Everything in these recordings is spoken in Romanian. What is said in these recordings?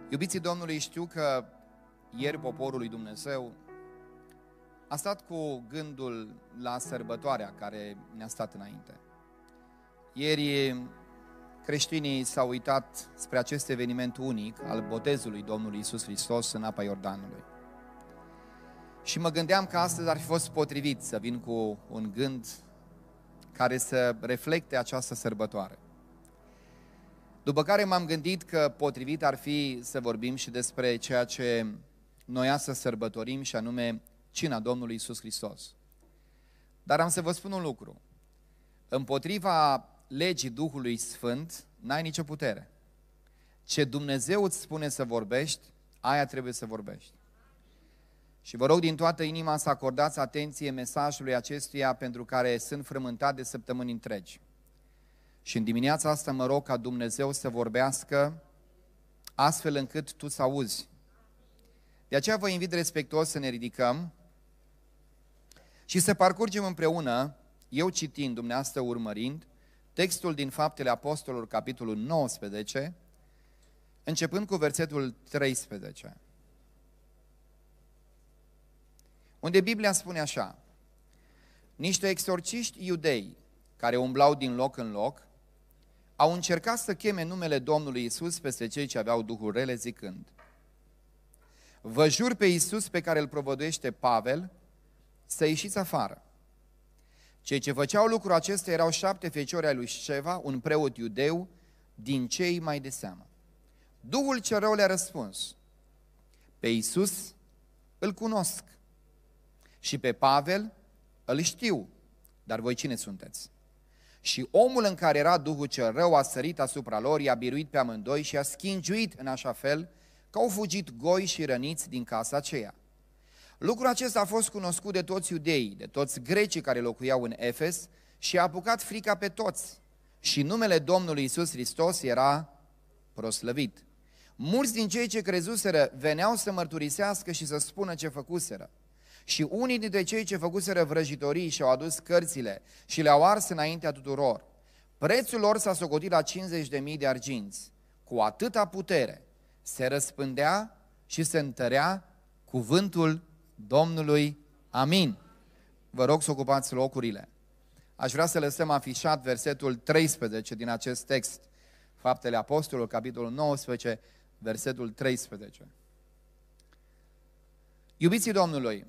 Iubiții Domnului, știu că ieri poporul lui Dumnezeu a stat cu gândul la sărbătoarea care ne-a stat înainte. Ieri creștinii s-au uitat spre acest eveniment unic al botezului Domnului Iisus Hristos în apa Iordanului. Și mă gândeam că astăzi ar fi fost potrivit să vin cu un gând care să reflecte această sărbătoare. După care m-am gândit că potrivit ar fi să vorbim și despre ceea ce noi astăzi sărbătorim, și anume cina Domnului Iisus Hristos. Dar am să vă spun un lucru. Împotriva legii Duhului Sfânt n-ai nicio putere. Ce Dumnezeu îți spune să vorbești, aia trebuie să vorbești. Și vă rog din toată inima să acordați atenție mesajului acestuia, pentru care sunt frământat de săptămâni întregi. Și în dimineața asta mă rog ca Dumnezeu să vorbească astfel încât tu să auzi. De aceea vă invit respectuos să ne ridicăm și să parcurgem împreună, eu citind, dumneavoastră urmărind, textul din Faptele Apostolilor, capitolul 19, începând cu versetul 13. Unde Biblia spune așa: niște exorciști iudei care umblau din loc în loc au încercat să cheme numele Domnului Iisus peste cei ce aveau duhuri rele, zicând: vă jur pe Iisus pe care îl propovăduiește Pavel să ieșiți afară. Cei ce făceau lucrul acesta erau 7 feciori ai lui Șeva, un preot iudeu din cei mai de seamă. Duhul cel rău le-a răspuns: pe Iisus îl cunosc și pe Pavel îl știu, dar voi cine sunteți? Și omul în care era Duhul cel rău a sărit asupra lor, i-a biruit pe amândoi și a schingiuit în așa fel că au fugit goi și răniți din casa aceea. Lucrul acesta a fost cunoscut de toți iudeii, de toți grecii care locuiau în Efes, și a apucat frica pe toți. Și numele Domnului Iisus Hristos era proslăvit. Mulți din cei ce crezuseră veneau să mărturisească și să spună ce făcuseră. Și unii dintre cei ce făcuseră vrăjitorii și-au adus cărțile și le-au ars înaintea tuturor. Prețul lor s-a socotit la 50.000 de arginți. Cu atâta putere se răspândea și se întărea cuvântul Domnului. Amin. Vă rog să ocupați locurile. Aș vrea să lăsăm afișat versetul 13 din acest text. Faptele Apostolilor, capitolul 19, versetul 13. Iubiții Domnului,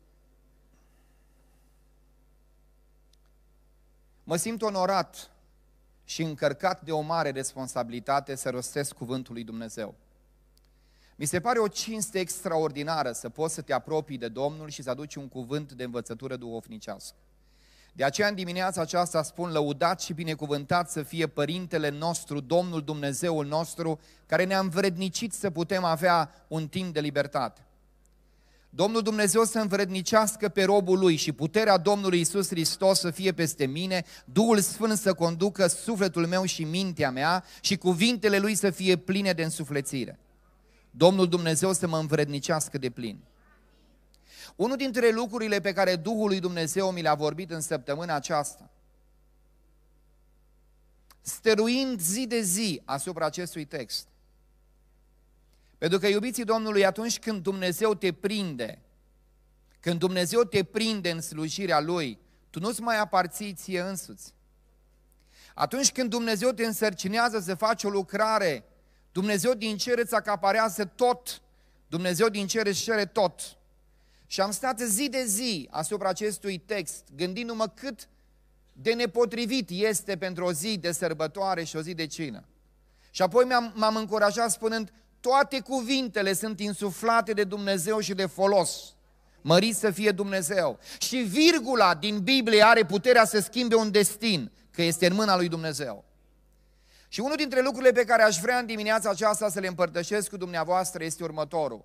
mă simt onorat și încărcat de o mare responsabilitate să rostesc cuvântul lui Dumnezeu. Mi se pare o cinste extraordinară să poți să te apropii de Domnul și să aduci un cuvânt de învățătură duhovnicească. De aceea în dimineața aceasta spun: lăudat și binecuvântat să fie Părintele nostru, Domnul Dumnezeul nostru, care ne-a învrednicit să putem avea un timp de libertate. Domnul Dumnezeu să învrednicească pe robul Lui și puterea Domnului Iisus Hristos să fie peste mine, Duhul Sfânt să conducă sufletul meu și mintea mea și cuvintele Lui să fie pline de însuflețire. Domnul Dumnezeu să mă învrednicească de plin. Unul dintre lucrurile pe care Duhul lui Dumnezeu mi le-a vorbit în săptămâna aceasta, stăruind zi de zi asupra acestui text, pentru că, iubiții Domnului, atunci când Dumnezeu te prinde, când Dumnezeu te prinde în slujirea Lui, tu nu-ți mai aparții ție însuți. Atunci când Dumnezeu te însărcinează să faci o lucrare, Dumnezeu din cer îți acaparează tot, Dumnezeu din cer își cere tot. Și am stat zi de zi asupra acestui text, gândindu-mă cât de nepotrivit este pentru o zi de sărbătoare și o zi de cină. Și apoi m-am încurajat spunând: toate cuvintele sunt insuflate de Dumnezeu și de folos. Mărit să fie Dumnezeu. Și virgula din Biblie are puterea să schimbe un destin, că este în mâna lui Dumnezeu. Și unul dintre lucrurile pe care aș vrea în dimineața aceasta să le împărtășesc cu dumneavoastră este următorul.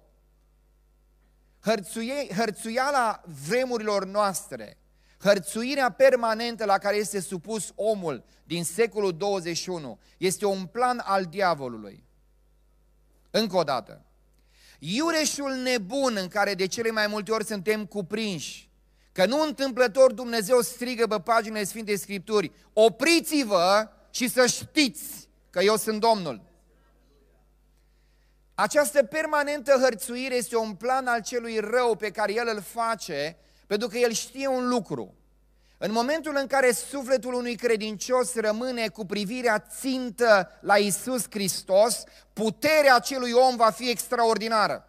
Hărțuiala vremurilor noastre, hărțuirea permanentă la care este supus omul din secolul 21, este un plan al diavolului. Încă o dată, iureșul nebun în care de cele mai multe ori suntem cuprinși, că nu întâmplător Dumnezeu strigă pe paginile Sfintei Scripturi: opriți-vă și să știți că eu sunt Domnul. Această permanentă hărțuire este un plan al celui rău pe care el îl face, pentru că el știe un lucru. În momentul în care sufletul unui credincios rămâne cu privirea țintă la Iisus Hristos, puterea acelui om va fi extraordinară.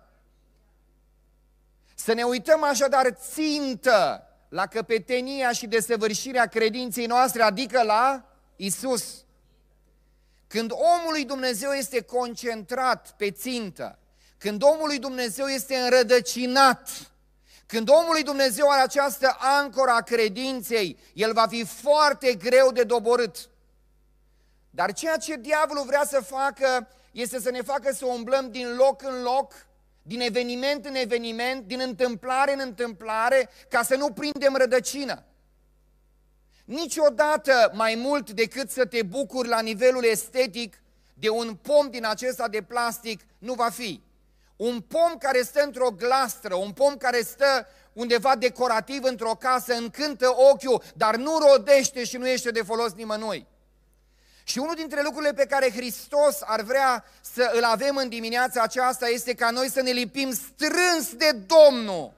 Să ne uităm așadar țintă la căpetenia și desăvârșirea credinței noastre, adică la Iisus. Când omul lui Dumnezeu este concentrat pe țintă, când omul lui Dumnezeu este înrădăcinat, când omul lui Dumnezeu are această ancoră a credinței, el va fi foarte greu de doborât. Dar ceea ce diavolul vrea să facă este să ne facă să umblăm din loc în loc, din eveniment în eveniment, din întâmplare în întâmplare, ca să nu prindem rădăcină. Niciodată mai mult decât să te bucuri la nivelul estetic de un pom din acesta de plastic nu va fi. Un pom care stă într-o glastră, un pom care stă undeva decorativ într-o casă, încântă ochiul, dar nu rodește și nu este de folos nimănui. Și unul dintre lucrurile pe care Hristos ar vrea să îl avem în dimineața aceasta este ca noi să ne lipim strâns de Domnul.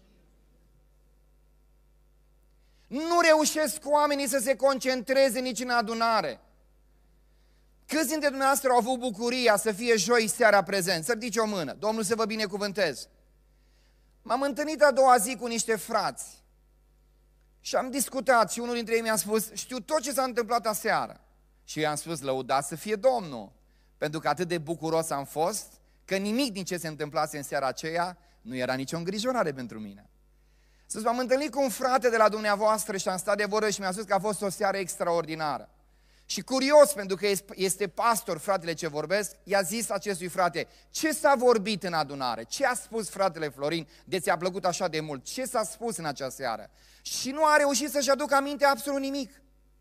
Nu reușesc oamenii să se concentreze nici în adunare. Câți dintre dumneavoastră au avut bucuria să fie joi seara prezent? Să ridice o mână, Domnul să vă binecuvânteze. M-am întâlnit a doua zi cu niște frați și am discutat și unul dintre ei mi-a spus, știu tot ce s-a întâmplat aseară. Și eu i-am spus, lăudați să fie Domnul, pentru că atât de bucuros am fost, că nimic din ce se întâmplase în seara aceea nu era nicio îngrijorare pentru mine. M-am întâlnit cu un frate de la dumneavoastră și am stat de vorbă și mi-a spus că a fost o seară extraordinară. Și curios, pentru că este pastor, fratele ce vorbesc, i-a zis acestui frate, ce s-a vorbit în adunare? Ce a spus fratele Florin de ți-a plăcut așa de mult? Ce s-a spus în acea seară? Și nu a reușit să-și aducă aminte absolut nimic.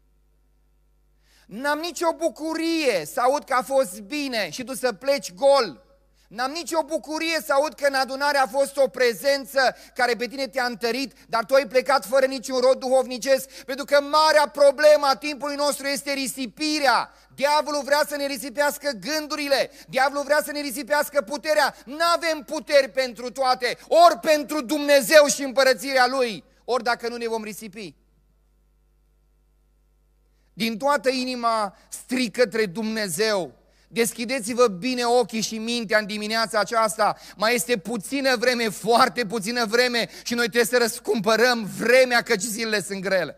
N-am nicio bucurie să aud că a fost bine și tu să pleci gol. N-am nicio bucurie să aud că în adunare a fost o prezență care pe tine te-a întărit, dar tu ai plecat fără niciun rod duhovnicesc, pentru că marea problemă a timpului nostru este risipirea. Diavolul vrea să ne risipească gândurile, diavolul vrea să ne risipească puterea. N-avem puteri pentru toate, ori pentru Dumnezeu și împărățirea Lui, ori dacă nu ne vom risipi. Din toată inima strig către Dumnezeu. Deschideți-vă bine ochii și mintea în dimineața aceasta. Mai este puțină vreme, foarte puțină vreme și noi trebuie să răscumpărăm vremea, căci zilele sunt grele.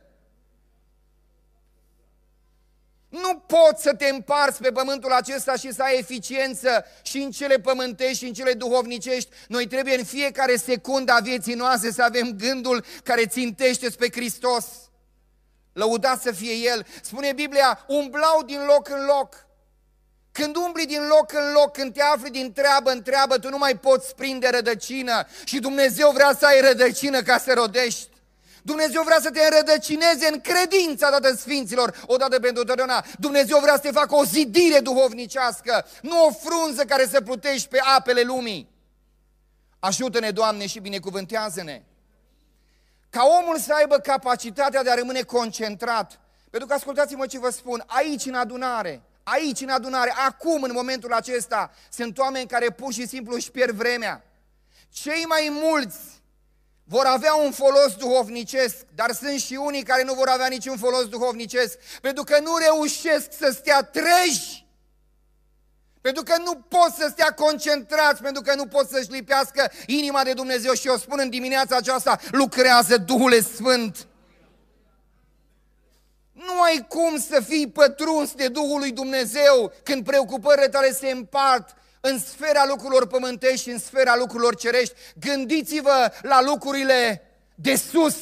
Nu poți să te împarți pe pământul acesta și să ai eficiență și în cele pământești și în cele duhovnicești. Noi trebuie în fiecare secundă a vieții noastre să avem gândul care țintește spre Hristos. Lăudat să fie El. Spune Biblia, umblau din loc în loc. Când umbli din loc în loc, când te afli din treabă în treabă, tu nu mai poți prinde rădăcină și Dumnezeu vrea să ai rădăcină ca să rodești. Dumnezeu vrea să te înrădăcineze în credința dată Sfinților, odată pentru totdeauna. Dumnezeu vrea să te facă o zidire duhovnicească, nu o frunză care să plutești pe apele lumii. Ajută-ne, Doamne, și binecuvântează-ne. Ca omul să aibă capacitatea de a rămâne concentrat. Pentru că ascultați-mă ce vă spun, aici în adunare, acum, în momentul acesta, sunt oameni care pur și simplu își pierd vremea. Cei mai mulți vor avea un folos duhovnicesc, dar sunt și unii care nu vor avea niciun folos duhovnicesc, pentru că nu reușesc să stea treji, pentru că nu pot să stea concentrați, pentru că nu pot să-și lipească inima de Dumnezeu. Și eu spun în dimineața aceasta, lucrează Duhul Sfânt. Nu ai cum să fii pătruns de Duhul lui Dumnezeu când preocupările tale se împart în sfera lucrurilor pământești și în sfera lucrurilor cerești. Gândiți-vă la lucrurile de sus.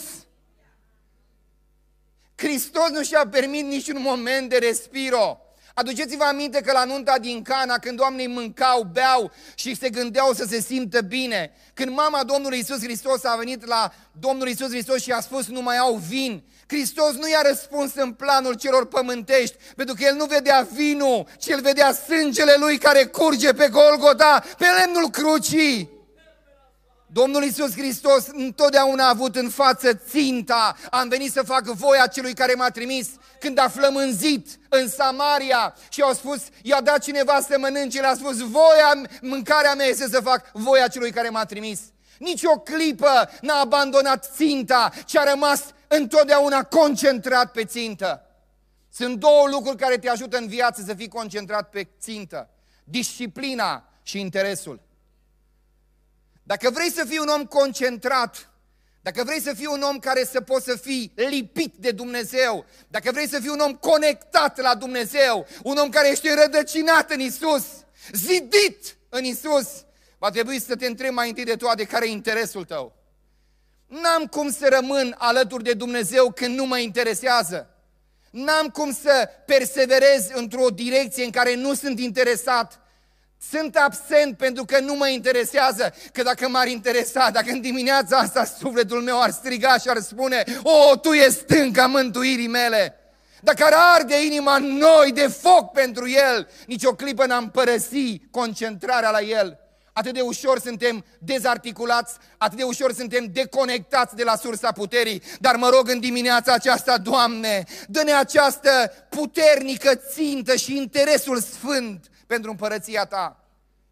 Hristos nu și-a permis niciun moment de respiro. Aduceți-vă aminte că la nunta din Cana, când oamenii mâncau, beau și se gândeau să se simtă bine, când mama Domnului Iisus Hristos a venit la Domnul Iisus Hristos și a spus nu mai au vin, Hristos nu i-a răspuns în planul celor pământești, pentru că El nu vedea vinul, ci El vedea sângele Lui care curge pe Golgota, pe lemnul crucii. Domnul Iisus Hristos întotdeauna a avut în față ținta. Am venit să fac voia celui care m-a trimis. Când a flămânzit în Samaria și au spus, i-a dat cineva să mănânce, le-a spus, mâncarea mea este să fac voia celui care m-a trimis. Nici o clipă n-a abandonat ținta, ci a rămas întotdeauna concentrat pe țintă. Sunt două lucruri care te ajută în viață să fii concentrat pe țintă. Disciplina și interesul. Dacă vrei să fii un om concentrat, dacă vrei să fii un om care să poți să fii lipit de Dumnezeu, dacă vrei să fii un om conectat la Dumnezeu, un om care ești înrădăcinat în Isus, zidit în Isus, va trebui să te întrebi mai întâi de toate care e interesul tău. N-am cum să rămân alături de Dumnezeu când nu mă interesează. N-am cum să perseverez într-o direcție în care nu sunt interesat. Sunt absent pentru că nu mă interesează, că dacă m-ar interesa, dacă în dimineața asta sufletul meu ar striga și ar spune, o, Tu ești stânca mântuirii mele, dacă ar arde inima în noi de foc pentru El, nici o clipă n-am părăsi concentrarea la El. Atât de ușor suntem dezarticulați, atât de ușor suntem deconectați de la sursa puterii, dar mă rog în dimineața aceasta, Doamne, dă-ne această puternică țintă și interesul sfânt pentru împărăția Ta.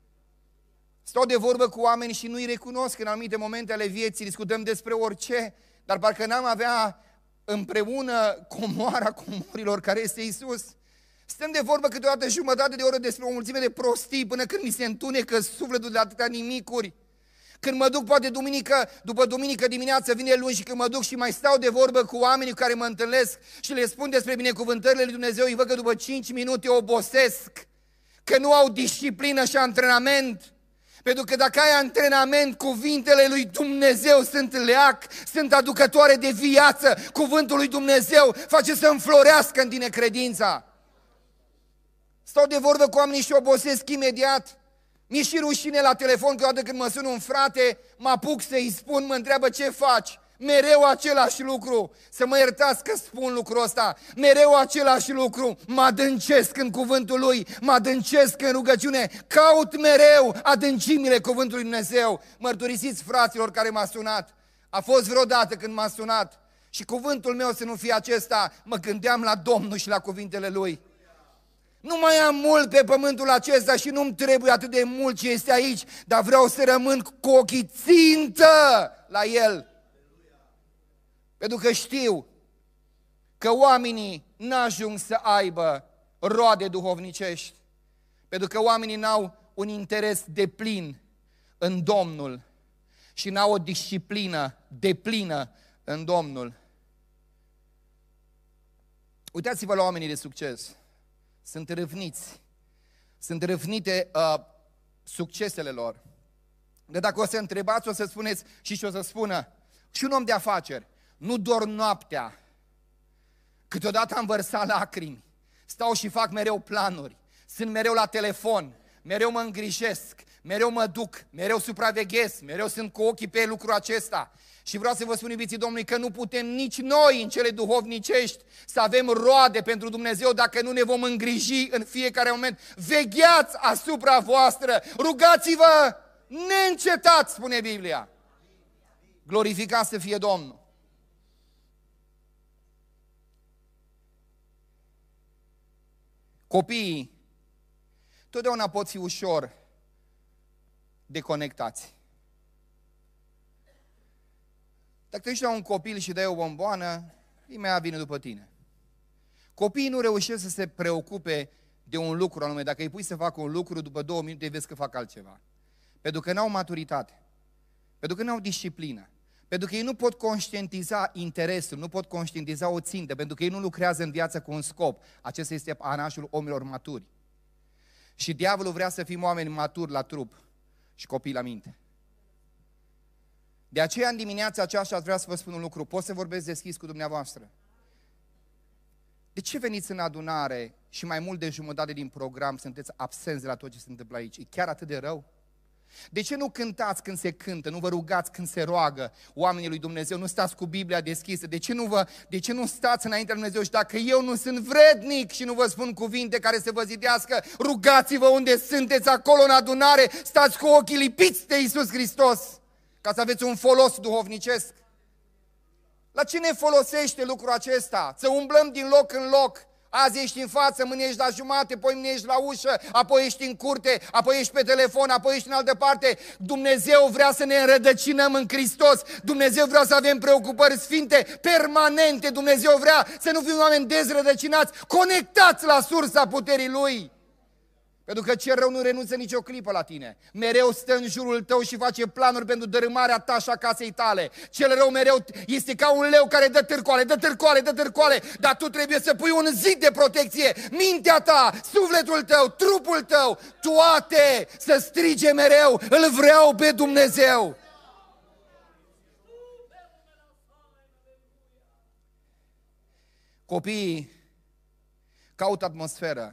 Stau de vorbă cu oameni și nu-i recunosc în anumite momente ale vieții, discutăm despre orice, dar parcă n-am avea împreună comoara comorilor care este Iisus. Stăm de vorbă câteodată jumătate de oră despre o mulțime de prostii până când mi se întunecă sufletul de atâtea nimicuri. Când mă duc poate după duminică dimineață vine luni și când mă duc și mai stau de vorbă cu oamenii cu care mă întâlnesc și le spun despre binecuvântările lui Dumnezeu, îi văd că după 5 minute obosesc, că nu au disciplină și antrenament. Pentru că dacă ai antrenament, cuvintele lui Dumnezeu sunt leac, sunt aducătoare de viață. Cuvântul lui Dumnezeu face să înflorească în tine credința. Stau de vorbă cu oamenii și obosesc imediat. Mi-e și rușine la telefon câteodată când mă sună un frate, mă apuc să-i spun, mă întreabă ce faci. Mereu același lucru, să mă iertați că spun lucrul ăsta, mereu același lucru, mă adâncesc în cuvântul Lui, mă adâncesc în rugăciune, caut mereu adâncimile cuvântului Dumnezeu. Mărturisiți fraților care m-a sunat, a fost vreodată când m-a sunat și cuvântul meu să nu fie acesta, mă gândeam la Domnul și la cuvintele Lui. Nu mai am mult pe pământul acesta și nu-mi trebuie atât de mult ce este aici, dar vreau să rămân cu ochii țintă la El. Pentru că știu că oamenii n-ajung să aibă roade duhovnicești, pentru că oamenii n-au un interes deplin în Domnul și n-au o disciplină deplină în Domnul. Uitați-vă la oamenii de succes. Sunt râvniți, sunt râvnite succesele lor. Că dacă o să întrebați, o să spuneți și ce o să spună. Și un om de afaceri, nu dorm noaptea, câteodată am vărsat lacrimi, stau și fac mereu planuri, sunt mereu la telefon, mereu mă îngrijesc, mereu mă duc, mereu supraveghez, mereu sunt cu ochii pe lucrul acesta. Și vreau să vă spun, iubiții Domnului, că nu putem nici noi în cele duhovnicești să avem roade pentru Dumnezeu dacă nu ne vom îngriji în fiecare moment. Vegheați asupra voastră, rugați-vă neîncetat, spune Biblia. Glorificat să fie Domnul. Copiii totdeauna pot fi ușor deconectați. Dacă te duci la un copil și dai o bomboană, imediat vine după tine. Copiii nu reușesc să se preocupe de un lucru anume. Dacă îi pui să facă un lucru, după 2 minute vezi că fac altceva. Pentru că n-au maturitate, pentru că n-au disciplină, pentru că ei nu pot conștientiza interesul, nu pot conștientiza o țintă, pentru că ei nu lucrează în viață cu un scop. Acesta este anașul omilor maturi. Și diavolul vrea să fim oameni maturi la trup și copii la minte. De aceea, în dimineața aceasta, aș vrea să vă spun un lucru. Pot să vorbesc deschis cu dumneavoastră? De ce veniți în adunare și mai mult de jumătate din program sunteți absenți de la tot ce se întâmplă aici? E chiar atât de rău? De ce nu cântați când se cântă? Nu vă rugați când se roagă oamenii lui Dumnezeu? Nu stați cu Biblia deschisă? De ce nu stați înaintea lui Dumnezeu? Și dacă eu nu sunt vrednic și nu vă spun cuvinte care să vă zidească, rugați-vă unde sunteți acolo în adunare, stați cu ochii lipiți de Iisus Hristos. ca să aveți un folos duhovnicesc. La ce ne folosește lucrul acesta? Să umblăm din loc în loc. Azi ești în față, mâine ești la jumate, apoi mâine ești la ușă, apoi ești în curte, apoi ești pe telefon, apoi ești în altă parte. Dumnezeu vrea să ne înrădăcinăm în Hristos. Dumnezeu vrea să avem preocupări sfinte, permanente. Dumnezeu vrea să nu fim oameni dezrădăcinați, conectați la sursa puterii Lui. Pentru că cel rău nu renunță nicio clipă la tine. Mereu stă în jurul tău și face planuri pentru dărâmarea ta și a casei tale. Cel rău mereu este ca un leu care dă târcoale, dă târcoale, dă târcoale, dar tu trebuie să pui un zid de protecție. Mintea ta, sufletul tău, trupul tău, toate să strige mereu, îl vreau pe Dumnezeu. Copiii caută atmosferă.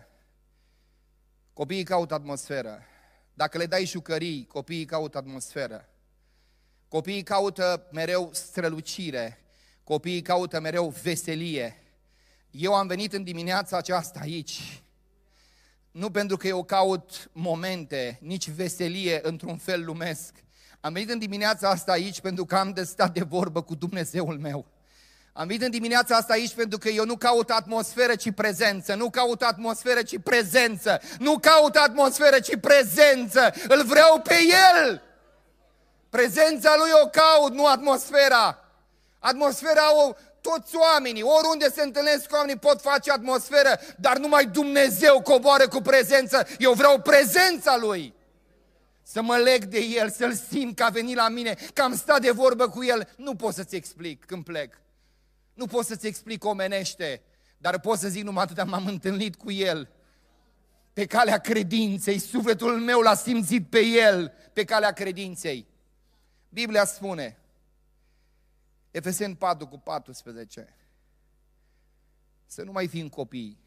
Copiii caută atmosferă. Dacă le dai jucării, copiii caută atmosferă. Copiii caută mereu strălucire. Copiii caută mereu veselie. Eu am venit în dimineața aceasta aici, nu pentru că eu caut momente, nici veselie într-un fel lumesc. Am venit în dimineața asta aici pentru că am de stat de vorbă cu Dumnezeul meu. Am venit în dimineața asta aici pentru că eu nu caut atmosferă, ci prezență. Nu caut atmosferă, ci prezență. Nu caut atmosferă, ci prezență. Îl vreau pe El. Prezența Lui o caut, nu atmosfera. Atmosfera au toți oamenii. Oriunde se întâlnesc oamenii pot face atmosferă, dar numai Dumnezeu coboară cu prezență. Eu vreau prezența Lui. Să mă leg de El, să-L simt că a venit la mine, că am stat de vorbă cu El. Nu pot să-ți explic când plec. Nu pot să-ți explic omenește, dar pot să zic numai atât, m-am întâlnit cu El. Pe calea credinței, sufletul meu l-a simțit pe El, pe calea credinței. Biblia spune, Efeseni 4:14, să nu mai fim copii,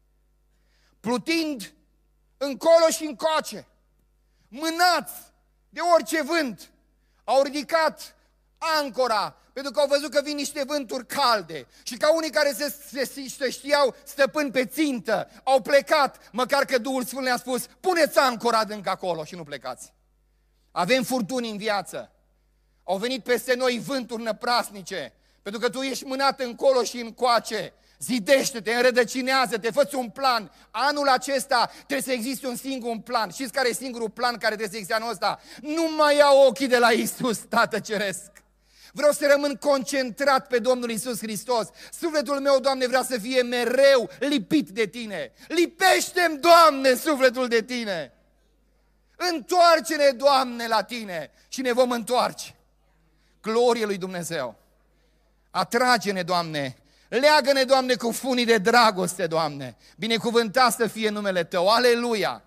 plutind încolo și încoace, mânați de orice vânt, au ridicat ancora, pentru că au văzut că vin niște vânturi calde și ca unii care se știau stăpâni pe țintă, au plecat, măcar că Duhul Sfânt le-a spus, puneți ancora adânc acolo și nu plecați. Avem furtuni în viață, au venit peste noi vânturi năprasnice, pentru că tu ești mânat încolo și încoace. Zidește-te, înrădăcinează-te, fă-ți un plan. Anul acesta trebuie să existe un singur plan. Știți care e singurul plan care trebuie să existe anul ăsta? Nu mai iau ochii de la Iisus, Tată Ceresc. Vreau să rămân concentrat pe Domnul Iisus Hristos. Sufletul meu, Doamne, vrea să fie mereu lipit de Tine. Lipește-mi, Doamne, sufletul de Tine. Întoarce-ne, Doamne, la Tine și ne vom întoarce. Glorie lui Dumnezeu. Atrage-ne, Doamne. Leagă-ne, Doamne, cu funii de dragoste, Doamne. Binecuvântat să fie numele Tău. Aleluia!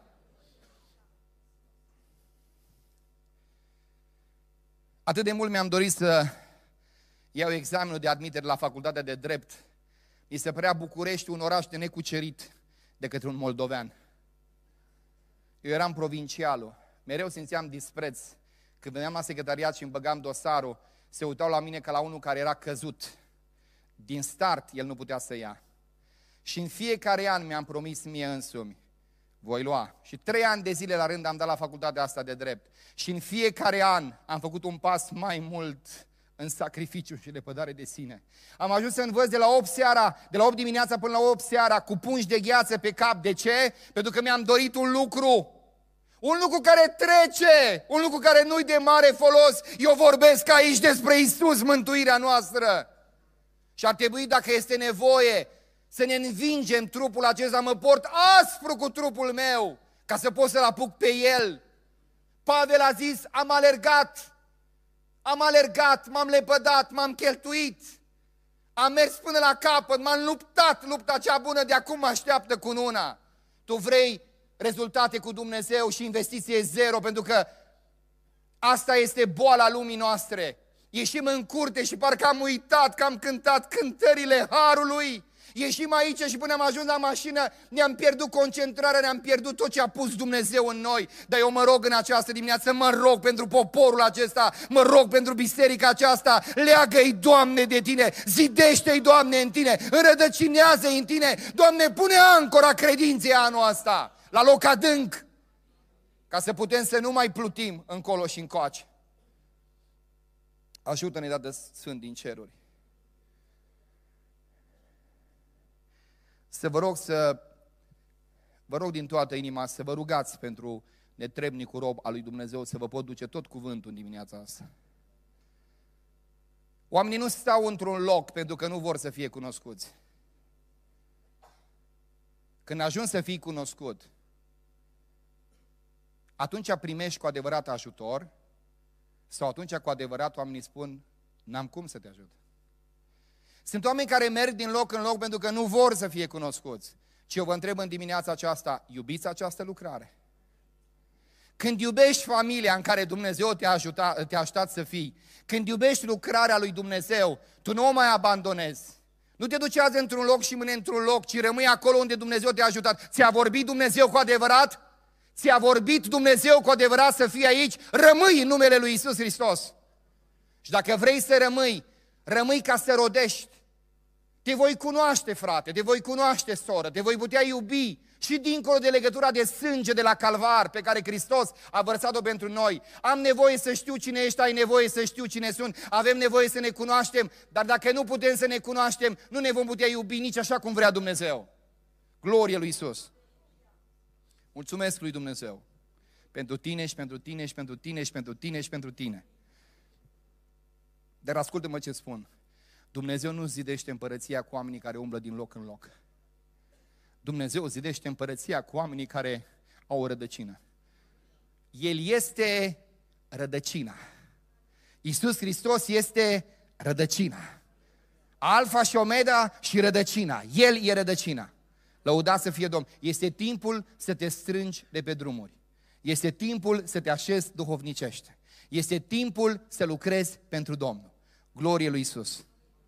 Atât de mult mi-am dorit să iau examenul de admitere la Facultatea de Drept. Mi se părea București un oraș de necucerit de către un moldovean. Eu eram provincialul, mereu simțeam dispreț. Când veneam la secretariat și îmi băgam dosarul, se uitau la mine ca la unul care era căzut. Din start el nu putea să ia. Și în fiecare an mi-am promis mie însumi, voi lua. Și 3 ani de zile la rând am dat la facultatea asta de drept. Și în fiecare an am făcut un pas mai mult în sacrificiu și lepădare de sine. Am ajuns să învăț de la 8 dimineața până la 8 seara, cu pungi de gheață pe cap. De ce? Pentru că mi-am dorit un lucru. Un lucru care trece, un lucru care nu-i de mare folos. Eu vorbesc aici despre Iisus, mântuirea noastră. Și ar trebui, dacă este nevoie, să ne învingem trupul acesta, mă port aspru cu trupul meu, ca să pot să-l apuc pe el. Pavel a zis, am alergat, m-am lepădat, m-am cheltuit, am mers până la capăt, m-am luptat, lupta cea bună, de acum mă așteaptă cununa. Tu vrei rezultate cu Dumnezeu și investiție zero, pentru că asta este boala lumii noastre. Ieșim în curte și parcă am uitat că am cântat cântările Harului. Ieșim aici și până am ajuns la mașină ne-am pierdut concentrarea, ne-am pierdut tot ce a pus Dumnezeu în noi. Dar eu mă rog în această dimineață, mă rog pentru poporul acesta, mă rog pentru biserica aceasta, leagă-i, Doamne, de Tine, zidește-i, Doamne, în Tine, înrădăcinează-i în Tine, Doamne, pune ancora credinței anul ăsta, la loc adânc, ca să putem să nu mai plutim încolo și încoace. Ajută-ne, Tată Sfânt din ceruri. Vă rog din toată inima să vă rugați pentru netrebnicul rob al lui Dumnezeu, să vă pot duce tot cuvântul în dimineața asta. Oamenii nu stau într-un loc pentru că nu vor să fie cunoscuți. Când ajungi să fii cunoscut, atunci primești cu adevărat ajutor sau atunci cu adevărat oamenii spun, n-am cum să te ajut. Sunt oameni care merg din loc în loc pentru că nu vor să fie cunoscuți. Și eu vă întreb în dimineața aceasta, iubiți această lucrare? Când iubești familia în care Dumnezeu te-a ajutat să fii, când iubești lucrarea lui Dumnezeu, tu nu o mai abandonezi. Nu te duci azi într-un loc și mâine într-un loc, ci rămâi acolo unde Dumnezeu te-a ajutat. Ți-a vorbit Dumnezeu cu adevărat? Ți-a vorbit Dumnezeu cu adevărat să fii aici? Rămâi în numele lui Iisus Hristos. Și dacă vrei să rămâi ca să rodești. Te voi cunoaște, frate, te voi cunoaște, soră, te voi putea iubi și dincolo de legătura de sânge de la Calvar pe care Hristos a vărsat-o pentru noi. Am nevoie să știu cine ești, ai nevoie să știu cine sunt, avem nevoie să ne cunoaștem, dar dacă nu putem să ne cunoaștem, nu ne vom putea iubi nici așa cum vrea Dumnezeu. Glorie lui Iisus! Mulțumesc lui Dumnezeu pentru tine și pentru tine și pentru tine și pentru tine și pentru tine. Dar ascultă-mă ce spun. Dumnezeu nu zidește împărăția cu oamenii care umblă din loc în loc. Dumnezeu zidește împărăția cu oamenii care au o rădăcină. El este rădăcina. Iisus Hristos este rădăcina. Alfa și Omega și rădăcina. El e rădăcina. Lăudați să fie Domn. Este timpul să te strângi de pe drumuri. Este timpul să te așezi duhovnicește. Este timpul să lucrezi pentru Domnul. Glorie lui Iisus.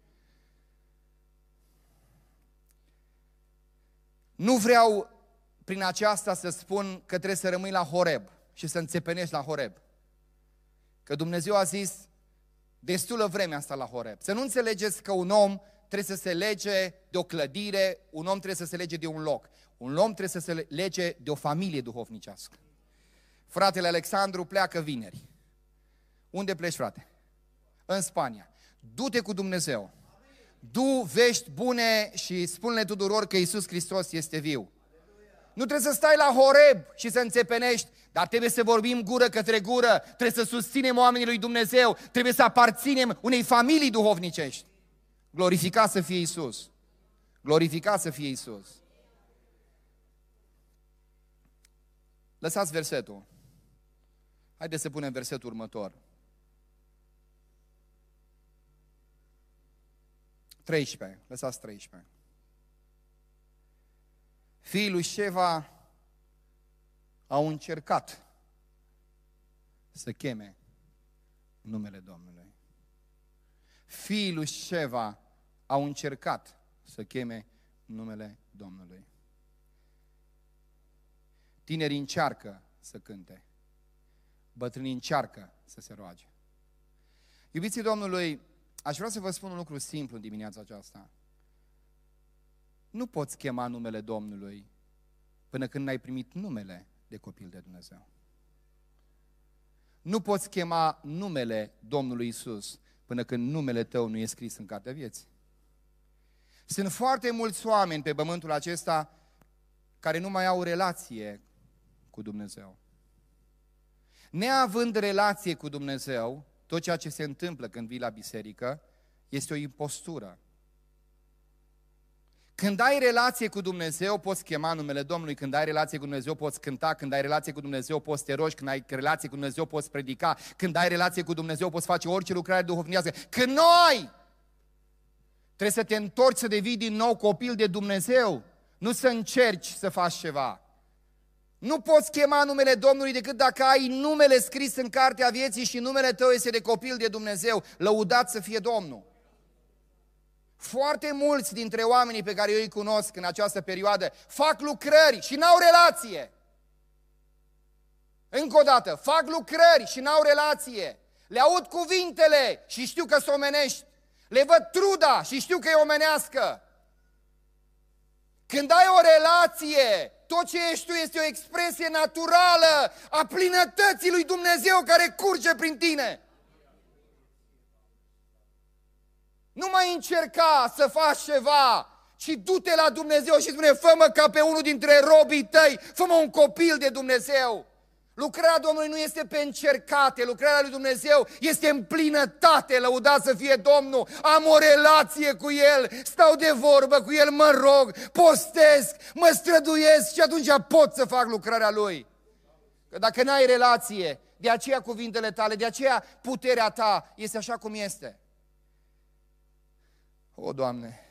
Nu vreau prin aceasta să spun că trebuie să rămâi la Horeb și să înțepenești la Horeb. Că Dumnezeu a zis, destulă vremea asta la Horeb. Să nu înțelegeți că un om trebuie să se lege de o clădire, un om trebuie să se lege de un loc. Un om trebuie să se lege de o familie duhovnicească. Fratele Alexandru pleacă vineri. Unde pleci, frate? În Spania. Du-te cu Dumnezeu. Du vești bune și spune-le tuturor că Iisus Hristos este viu. Nu trebuie să stai la Horeb și să înțepenești, dar trebuie să vorbim gură către gură, trebuie să susținem oamenii lui Dumnezeu, trebuie să aparținem unei familii duhovnicești. Glorificat să fie Iisus. Glorificat să fie Iisus. Lăsați versetul. Haideți să punem versetul următor. 13. Lăsați 13. Fiii lui Șeva au încercat să cheme numele Domnului. Fiii lui Șeva au încercat să cheme numele Domnului. Tinerii încearcă să cânte. Bătrânii încearcă să se roage. Iubiții Domnului, aș vrea să vă spun un lucru simplu în dimineața aceasta. Nu poți chema numele Domnului până când n-ai primit numele de copil de Dumnezeu. Nu poți chema numele Domnului Iisus până când numele tău nu e scris în cartea vieții. Sunt foarte mulți oameni pe pământul acesta care nu mai au relație cu Dumnezeu. Neavând relație cu Dumnezeu, tot ceea ce se întâmplă când vii la biserică este o impostură. Când ai relație cu Dumnezeu, poți chema numele Domnului. Când ai relație cu Dumnezeu, poți cânta. Când ai relație cu Dumnezeu, poți te rogi. Când ai relație cu Dumnezeu, poți predica. Când ai relație cu Dumnezeu, poți face orice lucrare duhovnicească. Când nu ai, trebuie să te întorci să devii din nou copil de Dumnezeu. Nu să încerci să faci ceva. Nu poți chema numele Domnului decât dacă ai numele scris în cartea vieții și numele tău este de copil de Dumnezeu. Lăudat să fie Domnul. Foarte mulți dintre oamenii pe care eu îi cunosc în această perioadă fac lucrări și n-au relație. Încă o dată, fac lucrări și n-au relație. Le aud cuvintele și știu că sunt omenești. Le văd truda și știu că e omenească. Când ai o relație, tot ce ești tu este o expresie naturală a plinătății lui Dumnezeu care curge prin tine. Nu mai încerca să faci ceva, ci du-te la Dumnezeu și spune, fă-mă ca pe unul dintre robii tăi, fă-mă un copil de Dumnezeu. Lucrarea Domnului nu este pe încercate, lucrarea lui Dumnezeu este în plinătate, lăudat să fie Domnul. Am o relație cu El, stau de vorbă cu El, mă rog, postesc, mă străduiesc și atunci pot să fac lucrarea Lui. Că dacă n-ai relație, de aceea cuvintele tale, de aceea puterea ta este așa cum este. O, Doamne!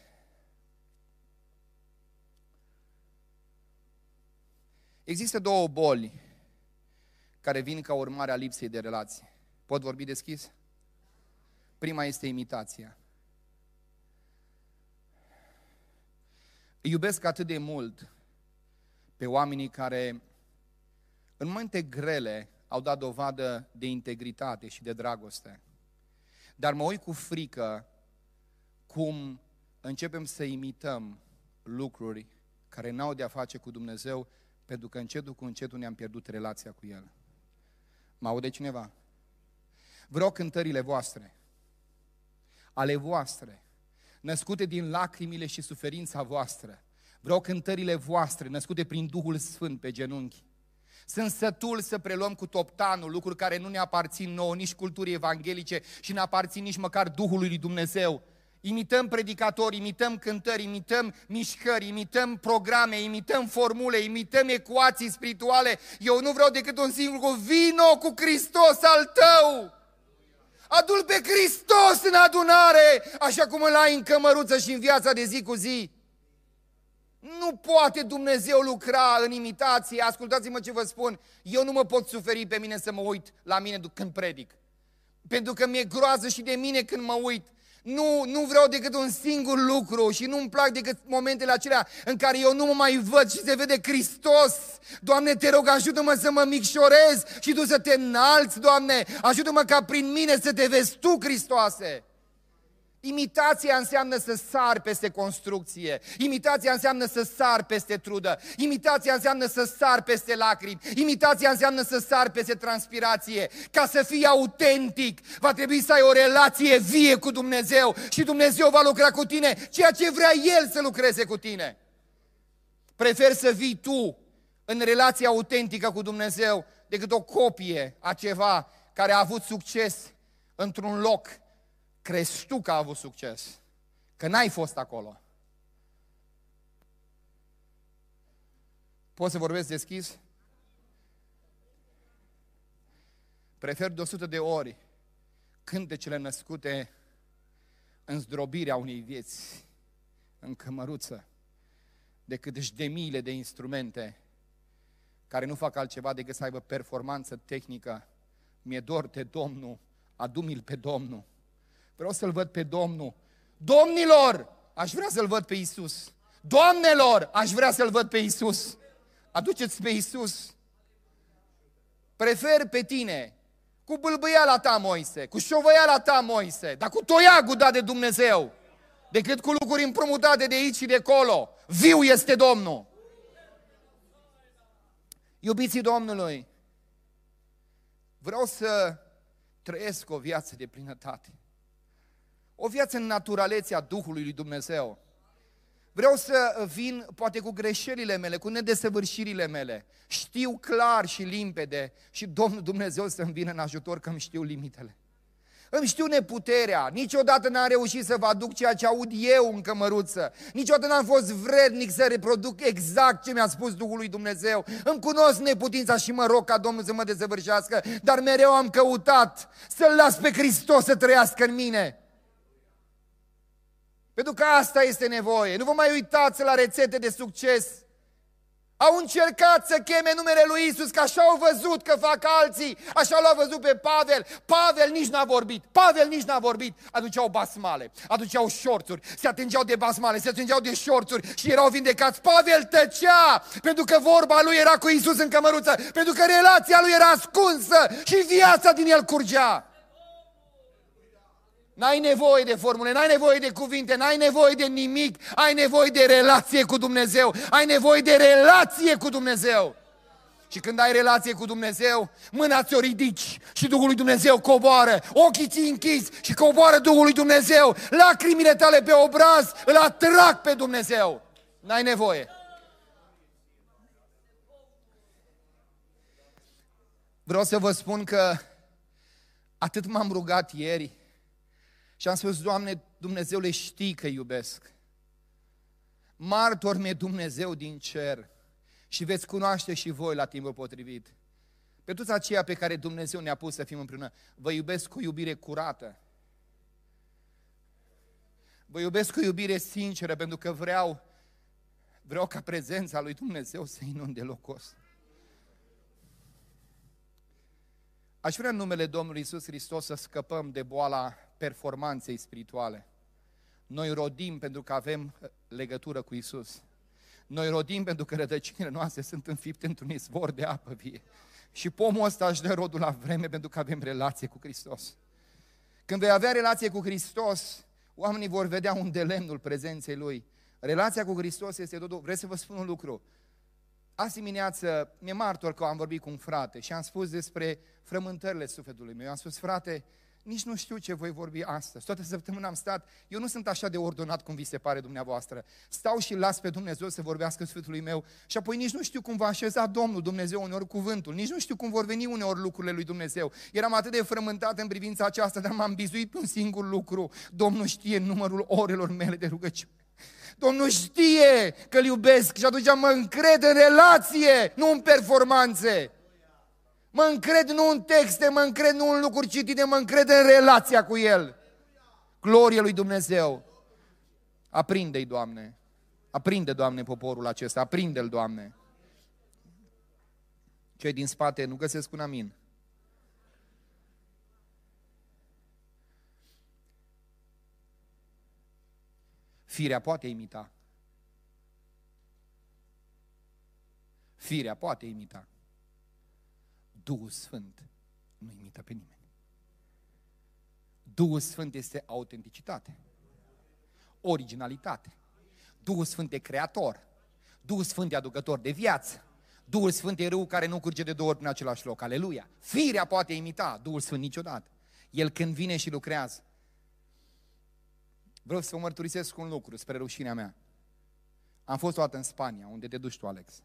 Există două boli care vin ca urmare a lipsei de relație. Pot vorbi deschis? Prima este imitația. Îi iubesc atât de mult pe oamenii care în momente grele au dat dovadă de integritate și de dragoste. Dar mă uit cu frică cum începem să imităm lucruri care n-au de-a face cu Dumnezeu, pentru că încetul cu încetul ne-am pierdut relația cu El. Mă aude cineva? Vreau cântările voastre, ale voastre, născute din lacrimile și suferința voastră. Vreau cântările voastre, născute prin Duhul Sfânt pe genunchi. Sunt sătul să preluăm cu toptanul lucruri care nu ne aparțin nouă, nici culturii evanghelice și nu aparțin nici măcar Duhului lui Dumnezeu. Imităm predicatori, imităm cântări, imităm mișcări, imităm programe, imităm formule, imităm ecuații spirituale. Eu nu vreau decât un singur cuvânt: vino cu Hristos al tău! Adu-L pe Hristos în adunare, așa cum îl ai în cămăruță și în viața de zi cu zi. Nu poate Dumnezeu lucra în imitație. Ascultați-mă ce vă spun, eu nu mă pot suferi pe mine să mă uit la mine când predic. Pentru că mi-e groază și de mine când mă uit. Nu vreau decât un singur lucru și nu-mi plac decât momentele acelea în care eu nu mă mai văd și se vede Hristos. Doamne, te rog, ajută-mă să mă micșorez și Tu să te înalți, Doamne. Ajută-mă ca prin mine să te vezi Tu, Hristoase. Imitația înseamnă să sar peste construcție. Imitația înseamnă să sar peste trudă. Imitația înseamnă să sar peste lacrimi. Imitația înseamnă să sar peste transpirație. Ca să fii autentic, va trebui să ai o relație vie cu Dumnezeu și Dumnezeu va lucra cu tine ceea ce vrea El să lucreze cu tine. Prefer să vii tu în relație autentică cu Dumnezeu decât o copie a ceva care a avut succes într-un loc. Crezi tu că a avut succes, că n-ai fost acolo. Poți să vorbesc deschis? Prefer de 100 de ori cântecele născute în zdrobirea unei vieți, în cămăruță, decât de miile de instrumente care nu fac altceva decât să aibă performanță tehnică. Mi-e dor de Domnul, adu-mi-l pe Domnul. Vreau să-L văd pe Domnul. Domnilor, aș vrea să-L văd pe Iisus. Doamnelor, aș vrea să-L văd pe Iisus. Aduceți pe Iisus. Prefer pe tine, cu bâlbâiala ta, Moise, cu șovăiala ta, Moise, dar cu toiagul dat de Dumnezeu, decât cu lucruri împrumutate de aici și de acolo. Viu este Domnul. Iubiții Domnului, vreau să trăiesc o viață de plinătate. O viață în naturalețea Duhului lui Dumnezeu. Vreau să vin poate cu greșelile mele, cu nedesăvârșirile mele. Știu clar și limpede și Domnul Dumnezeu să-mi vină în ajutor că îmi știu limitele. Îmi știu neputerea, niciodată n-am reușit să vă aduc ceea ce aud eu în cămăruță. Niciodată n-am fost vrednic să reproduc exact ce mi-a spus Duhul lui Dumnezeu. Îmi cunosc neputința și mă rog ca Domnul să mă dezăvârșească, dar mereu am căutat să-L las pe Hristos să trăiască în mine. Pentru că asta este nevoie. Nu vă mai uitați la rețete de succes. Au încercat să cheme numele lui Iisus, că așa au văzut că fac alții, așa l-au văzut pe Pavel. Pavel nici n-a vorbit. Aduceau basmale, aduceau șorțuri, se atingeau de basmale, se atingeau de șorțuri și erau vindecați. Pavel tăcea, pentru că vorba lui era cu Iisus în cămăruță, pentru că relația lui era ascunsă și viața din el curgea. N-ai nevoie de formule, n-ai nevoie de cuvinte, n-ai nevoie de nimic, ai nevoie de relație cu Dumnezeu, ai nevoie de relație cu Dumnezeu. Și când ai relație cu Dumnezeu, mâna ți-o ridici și Duhul lui Dumnezeu coboară, ochii ți închizi și coboară Duhul lui Dumnezeu, lacrimile tale pe obraz îl atrag pe Dumnezeu. N-ai nevoie. Vreau să vă spun că atât m-am rugat ieri și am spus, Doamne, Dumnezeule, știi că iubesc. Martor mi-e Dumnezeu din cer și veți cunoaște și voi la timpul potrivit. Pe toți aceia pe care Dumnezeu ne-a pus să fim împreună, vă iubesc cu iubire curată. Vă iubesc cu iubire sinceră pentru că vreau ca prezența lui Dumnezeu să inunde locul ăsta. Aș vrea în numele Domnului Iisus Hristos să scăpăm de boala performanței spirituale. Noi rodim pentru că avem legătură cu Iisus. Noi rodim pentru că rădăcinile noastre sunt înfipte într-un izvor de apă vie. Și pomul ăsta își dă rodul la vreme pentru că avem relație cu Hristos. Când vei avea relație cu Hristos, oamenii vor vedea unde lemnul prezenței Lui. Relația cu Hristos este totul. Vreau să vă spun un lucru. Azi dimineață mi-e martor că am vorbit cu un frate și am spus despre frământările sufletului meu. Eu am spus, frate, nici nu știu ce voi vorbi astăzi. Toată săptămâna am stat, eu nu sunt așa de ordonat cum vi se pare dumneavoastră. Stau și las pe Dumnezeu să vorbească sufletului meu și apoi nici nu știu cum va așeza Domnul Dumnezeu uneori cuvântul, nici nu știu cum vor veni uneori lucrurile lui Dumnezeu. Eram atât de frământat în privința aceasta, dar m-am bizuit pe un singur lucru. Domnul știe numărul orelor mele de rugăciune. Domnul știe că îl iubesc și atunci mă încred în relație, nu în performanțe. Mă încred nu în texte, mă încred nu în lucruri citite, mă încred în relația cu El. Glorie lui Dumnezeu. Aprinde-i, Doamne. Aprinde, Doamne, poporul acesta. Aprinde-l, Doamne. Cei din spate nu găsesc un amin. Firea poate imita. Firea poate imita. Duhul Sfânt nu imită pe nimeni. Duhul Sfânt este autenticitate, originalitate. Duhul Sfânt e creator. Duhul Sfânt e aducător de viață. Duhul Sfânt e râu care nu curge de 2 ori prin același loc. Aleluia! Firea poate imita, Duhul Sfânt niciodată. El când vine și lucrează. Vreau să vă mărturisesc un lucru spre rușinea mea. Am fost o dată în Spania, unde te duci tu, Alex.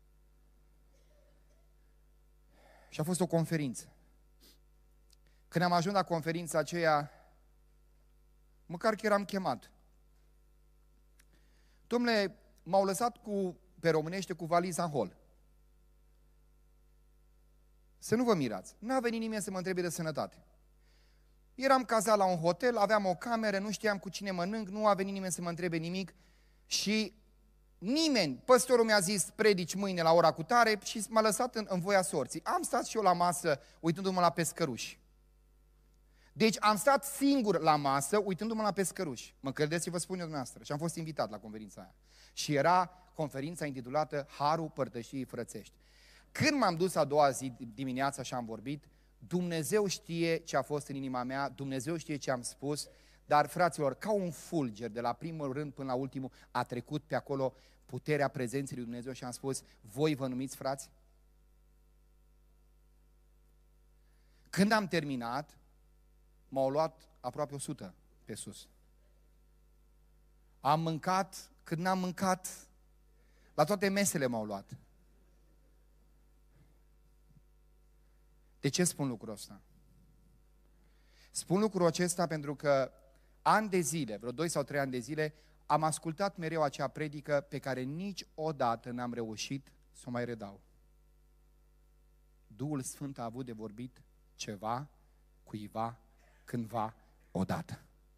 Și a fost o conferință. Când am ajuns la conferința aceea, măcar că eram chemat. Dom'le, m-au lăsat pe românește cu valiza în hol. Să nu vă mirați, n-a venit nimeni să mă întrebe de sănătate. Eram cazat la un hotel, aveam o cameră, nu știam cu cine mănânc, nu a venit nimeni să mă întrebe nimic și nimeni, păstorul mi-a zis predici mâine la ora cutare și m-a lăsat în voia sorții. Am stat și eu la masă uitându-mă la pescăruși. Deci am stat singur la masă uitându-mă la pescăruși. Mă credeți ce vă spun eu dumneavoastră? Și am fost invitat la conferința aia. Și era conferința intitulată Harul Părtășiei Frățești. Când m-am dus a doua zi dimineața și am vorbit, Dumnezeu știe ce a fost în inima mea, Dumnezeu știe ce am spus, dar, fraților, ca un fulger, de la primul rând până la ultimul, a trecut pe acolo puterea prezenței lui Dumnezeu și am spus, voi vă numiți frați? Când am terminat, m-au luat aproape 100 pe sus. Am mâncat, când n-am mâncat, la toate mesele m-au luat. De ce spun lucrul ăsta? Spun lucrul acesta pentru că ani de zile, vreo 2 sau 3 ani de zile, am ascultat mereu acea predică pe care niciodată n-am reușit să o mai redau. Duhul Sfânt a avut de vorbit ceva, cuiva, cândva, odată.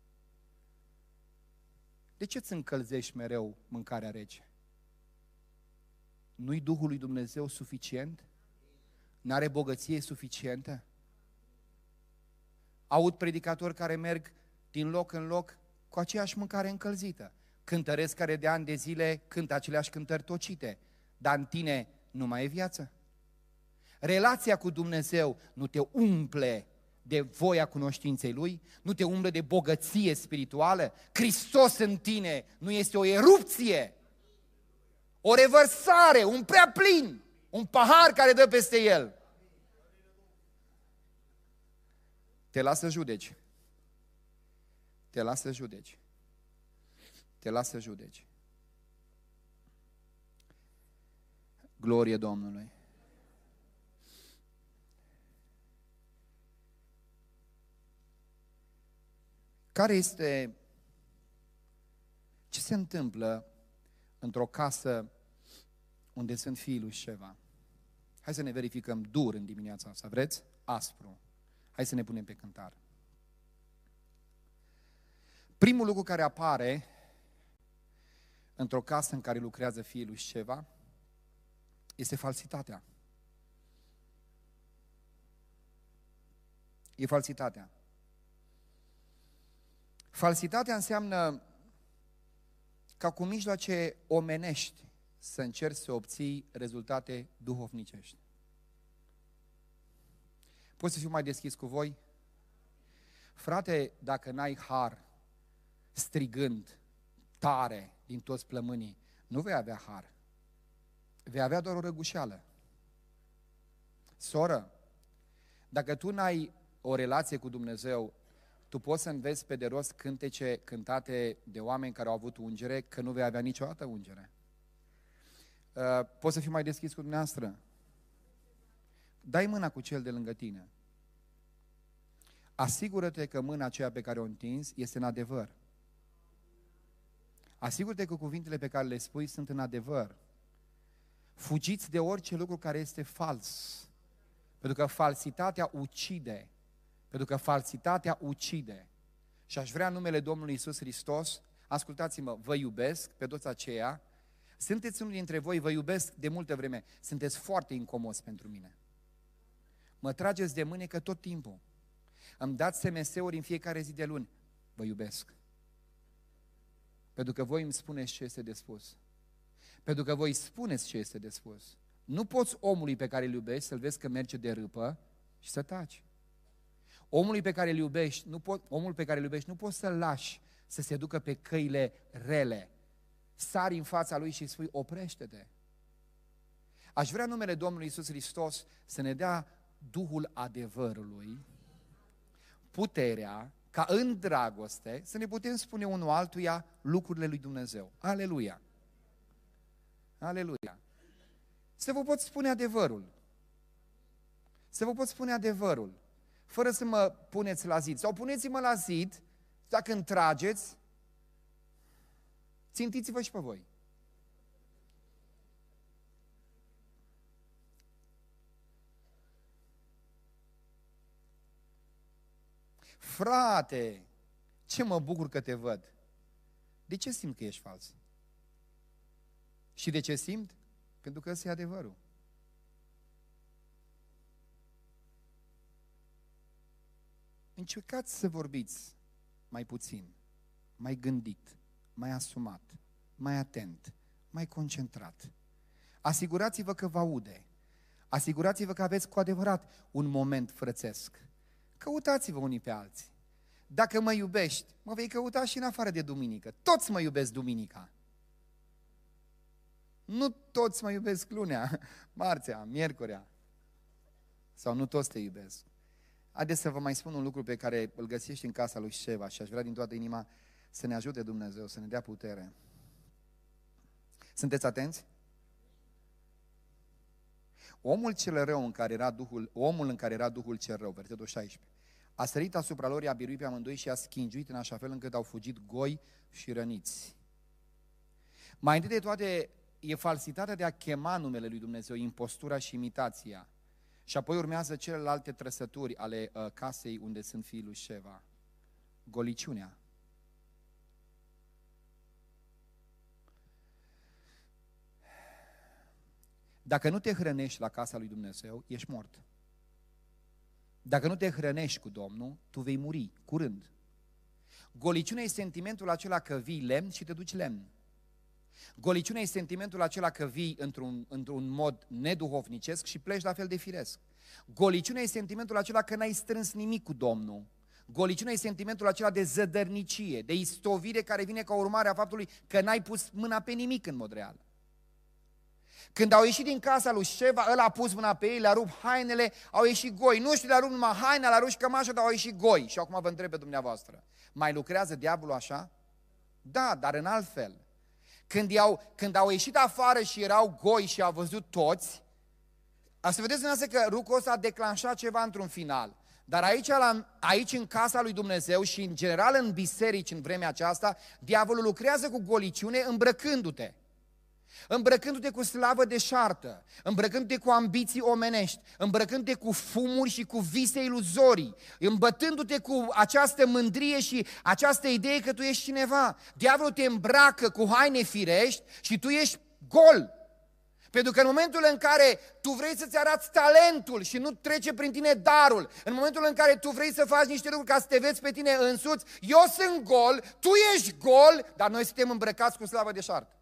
De ce îți încălzești mereu mâncarea rece? Nu-i Duhul lui Dumnezeu suficient? N-are bogăție suficientă? Aud predicatori care merg din loc în loc cu aceeași mâncare încălzită. Cântăresc care de ani de zile cântă aceleași cântări tocite, dar în tine nu mai e viață. Relația cu Dumnezeu nu te umple de voia cunoștinței Lui, nu te umple de bogăție spirituală. Hristos în tine nu este o erupție, o revărsare, un prea plin, Un pahar care dă peste el. Te lasă judeci. Te lasă judeci. Te lasă judeci. Glorie Domnului. Care este, ce se întâmplă într-o casă unde sunt fiii lui Șeva? Hai să ne verificăm dur în dimineața asta, vreți? Aspru. Hai să ne punem pe cântar. Primul lucru care apare într-o casă în care lucrează fiii lui Șeva este falsitatea. E falsitatea. Falsitatea înseamnă ca cu mijloace omenești să încerci să obții rezultate duhovnicești. Poți să fiu mai deschis cu voi? Frate, dacă n-ai har, strigând tare din toți plămânii, nu vei avea har. Vei avea doar o răgușeală. Soră, dacă tu n-ai o relație cu Dumnezeu, tu poți să înveți pe de rost cântece cântate de oameni care au avut ungere, că nu vei avea niciodată ungere. Poți să fii mai deschis cu dumneavoastră? Dai mâna cu cel de lângă tine. Asigură-te că mâna aceea pe care o întinzi este în adevăr. Asigură-te că cuvintele pe care le spui sunt în adevăr. Fugiți de orice lucru care este fals. Pentru că falsitatea ucide. Pentru că falsitatea ucide. Și aș vrea în numele Domnului Iisus Hristos, ascultați-mă, vă iubesc pe toți aceia. Sunteți unul dintre voi, vă iubesc de multă vreme. Sunteți foarte incomozi pentru mine. Mă trageți de mânecă tot timpul. Îmi dați SMS-uri în fiecare zi de luni. Vă iubesc. Pentru că voi îmi spuneți ce este de spus. Pentru că voi spuneți ce este de spus. Nu poți omului pe care îl iubești să-l vezi că merge de râpă și să taci. Omul pe care îl iubești nu poți să-l lași să se ducă pe căile rele. Sari în fața lui și îi spui, oprește-te. Aș vrea numele Domnului Iisus Hristos să ne dea Duhul adevărului, puterea, ca în dragoste să ne putem spune unul altuia lucrurile lui Dumnezeu. Aleluia! Aleluia! Să vă pot spune adevărul. Să vă pot spune adevărul. Fără să mă puneți la zid. Sau puneți-mă la zid, dacă îmi trageți, țintiți-vă și pe voi. Frate, ce mă bucur că te văd. De ce simt că ești fals? Și de ce simt? Pentru că ăsta e adevărul. Încercați să vorbiți mai puțin, mai gândit, mai asumat, mai atent, mai concentrat. Asigurați-vă că vă aude. Asigurați-vă că aveți cu adevărat un moment frățesc. Căutați-vă unii pe alții. Dacă mă iubești, mă vei căuta și în afară de duminică. Toți mă iubesc duminica. Nu toți mă iubesc lunea, marțea, miercurea. Sau nu toți te iubesc. Haideți să vă mai spun un lucru pe care îl găsești în casa lui Șeva și aș vrea din toată inima să ne ajute Dumnezeu, să ne dea putere. Sunteți atenți? Omul în care era Duhul cel rău, versetul 16, a sărit asupra lor, i-a biruit pe amândoi și i-a schingiuit în așa fel încât au fugit goi și răniți. Mai întâi de toate, e falsitatea de a chema numele lui Dumnezeu, impostura și imitația. Și apoi urmează celelalte trăsături ale casei unde sunt fiii lui Șeva. Goliciunea. Dacă nu te hrănești la casa lui Dumnezeu, ești mort. Dacă nu te hrănești cu Domnul, tu vei muri curând. Goliciunea e sentimentul acela că vii lemn și te duci lemn. Goliciunea e sentimentul acela că vii într-un mod neduhovnicesc și pleci la fel de firesc. Goliciunea e sentimentul acela că n-ai strâns nimic cu Domnul. Goliciunea e sentimentul acela de zădărnicie, de istovire care vine ca urmare a faptului că n-ai pus mâna pe nimic în mod real. Când au ieșit din casa lui Șeva, ăla a pus mâna pe ei, le-a rupt hainele, au ieșit goi. Nu știu, le-a rupt numai haina, le-a rupt și cămașa, dar au ieșit goi. Și acum vă întreb pe dumneavoastră, mai lucrează diavolul așa? Da, dar în alt fel. Când au ieșit afară și erau goi și au văzut toți, să vedeți dumneavoastră că lucrul ăsta a declanșat ceva într-un final. Dar aici în casa lui Dumnezeu și în general în biserici în vremea aceasta, diavolul lucrează cu goliciune îmbrăcându-te. Îmbrăcându-te cu slavă deșartă, îmbrăcându-te cu ambiții omenești, îmbrăcându-te cu fumuri și cu vise iluzorii, îmbătându-te cu această mândrie și această idee că tu ești cineva. Diavolul te îmbracă cu haine firești și tu ești gol. Pentru că în momentul în care tu vrei să-ți arăți talentul și nu trece prin tine darul, în momentul în care tu vrei să faci niște lucruri ca să te vezi pe tine însuți, eu sunt gol, tu ești gol, dar noi suntem îmbrăcați cu slavă deșartă.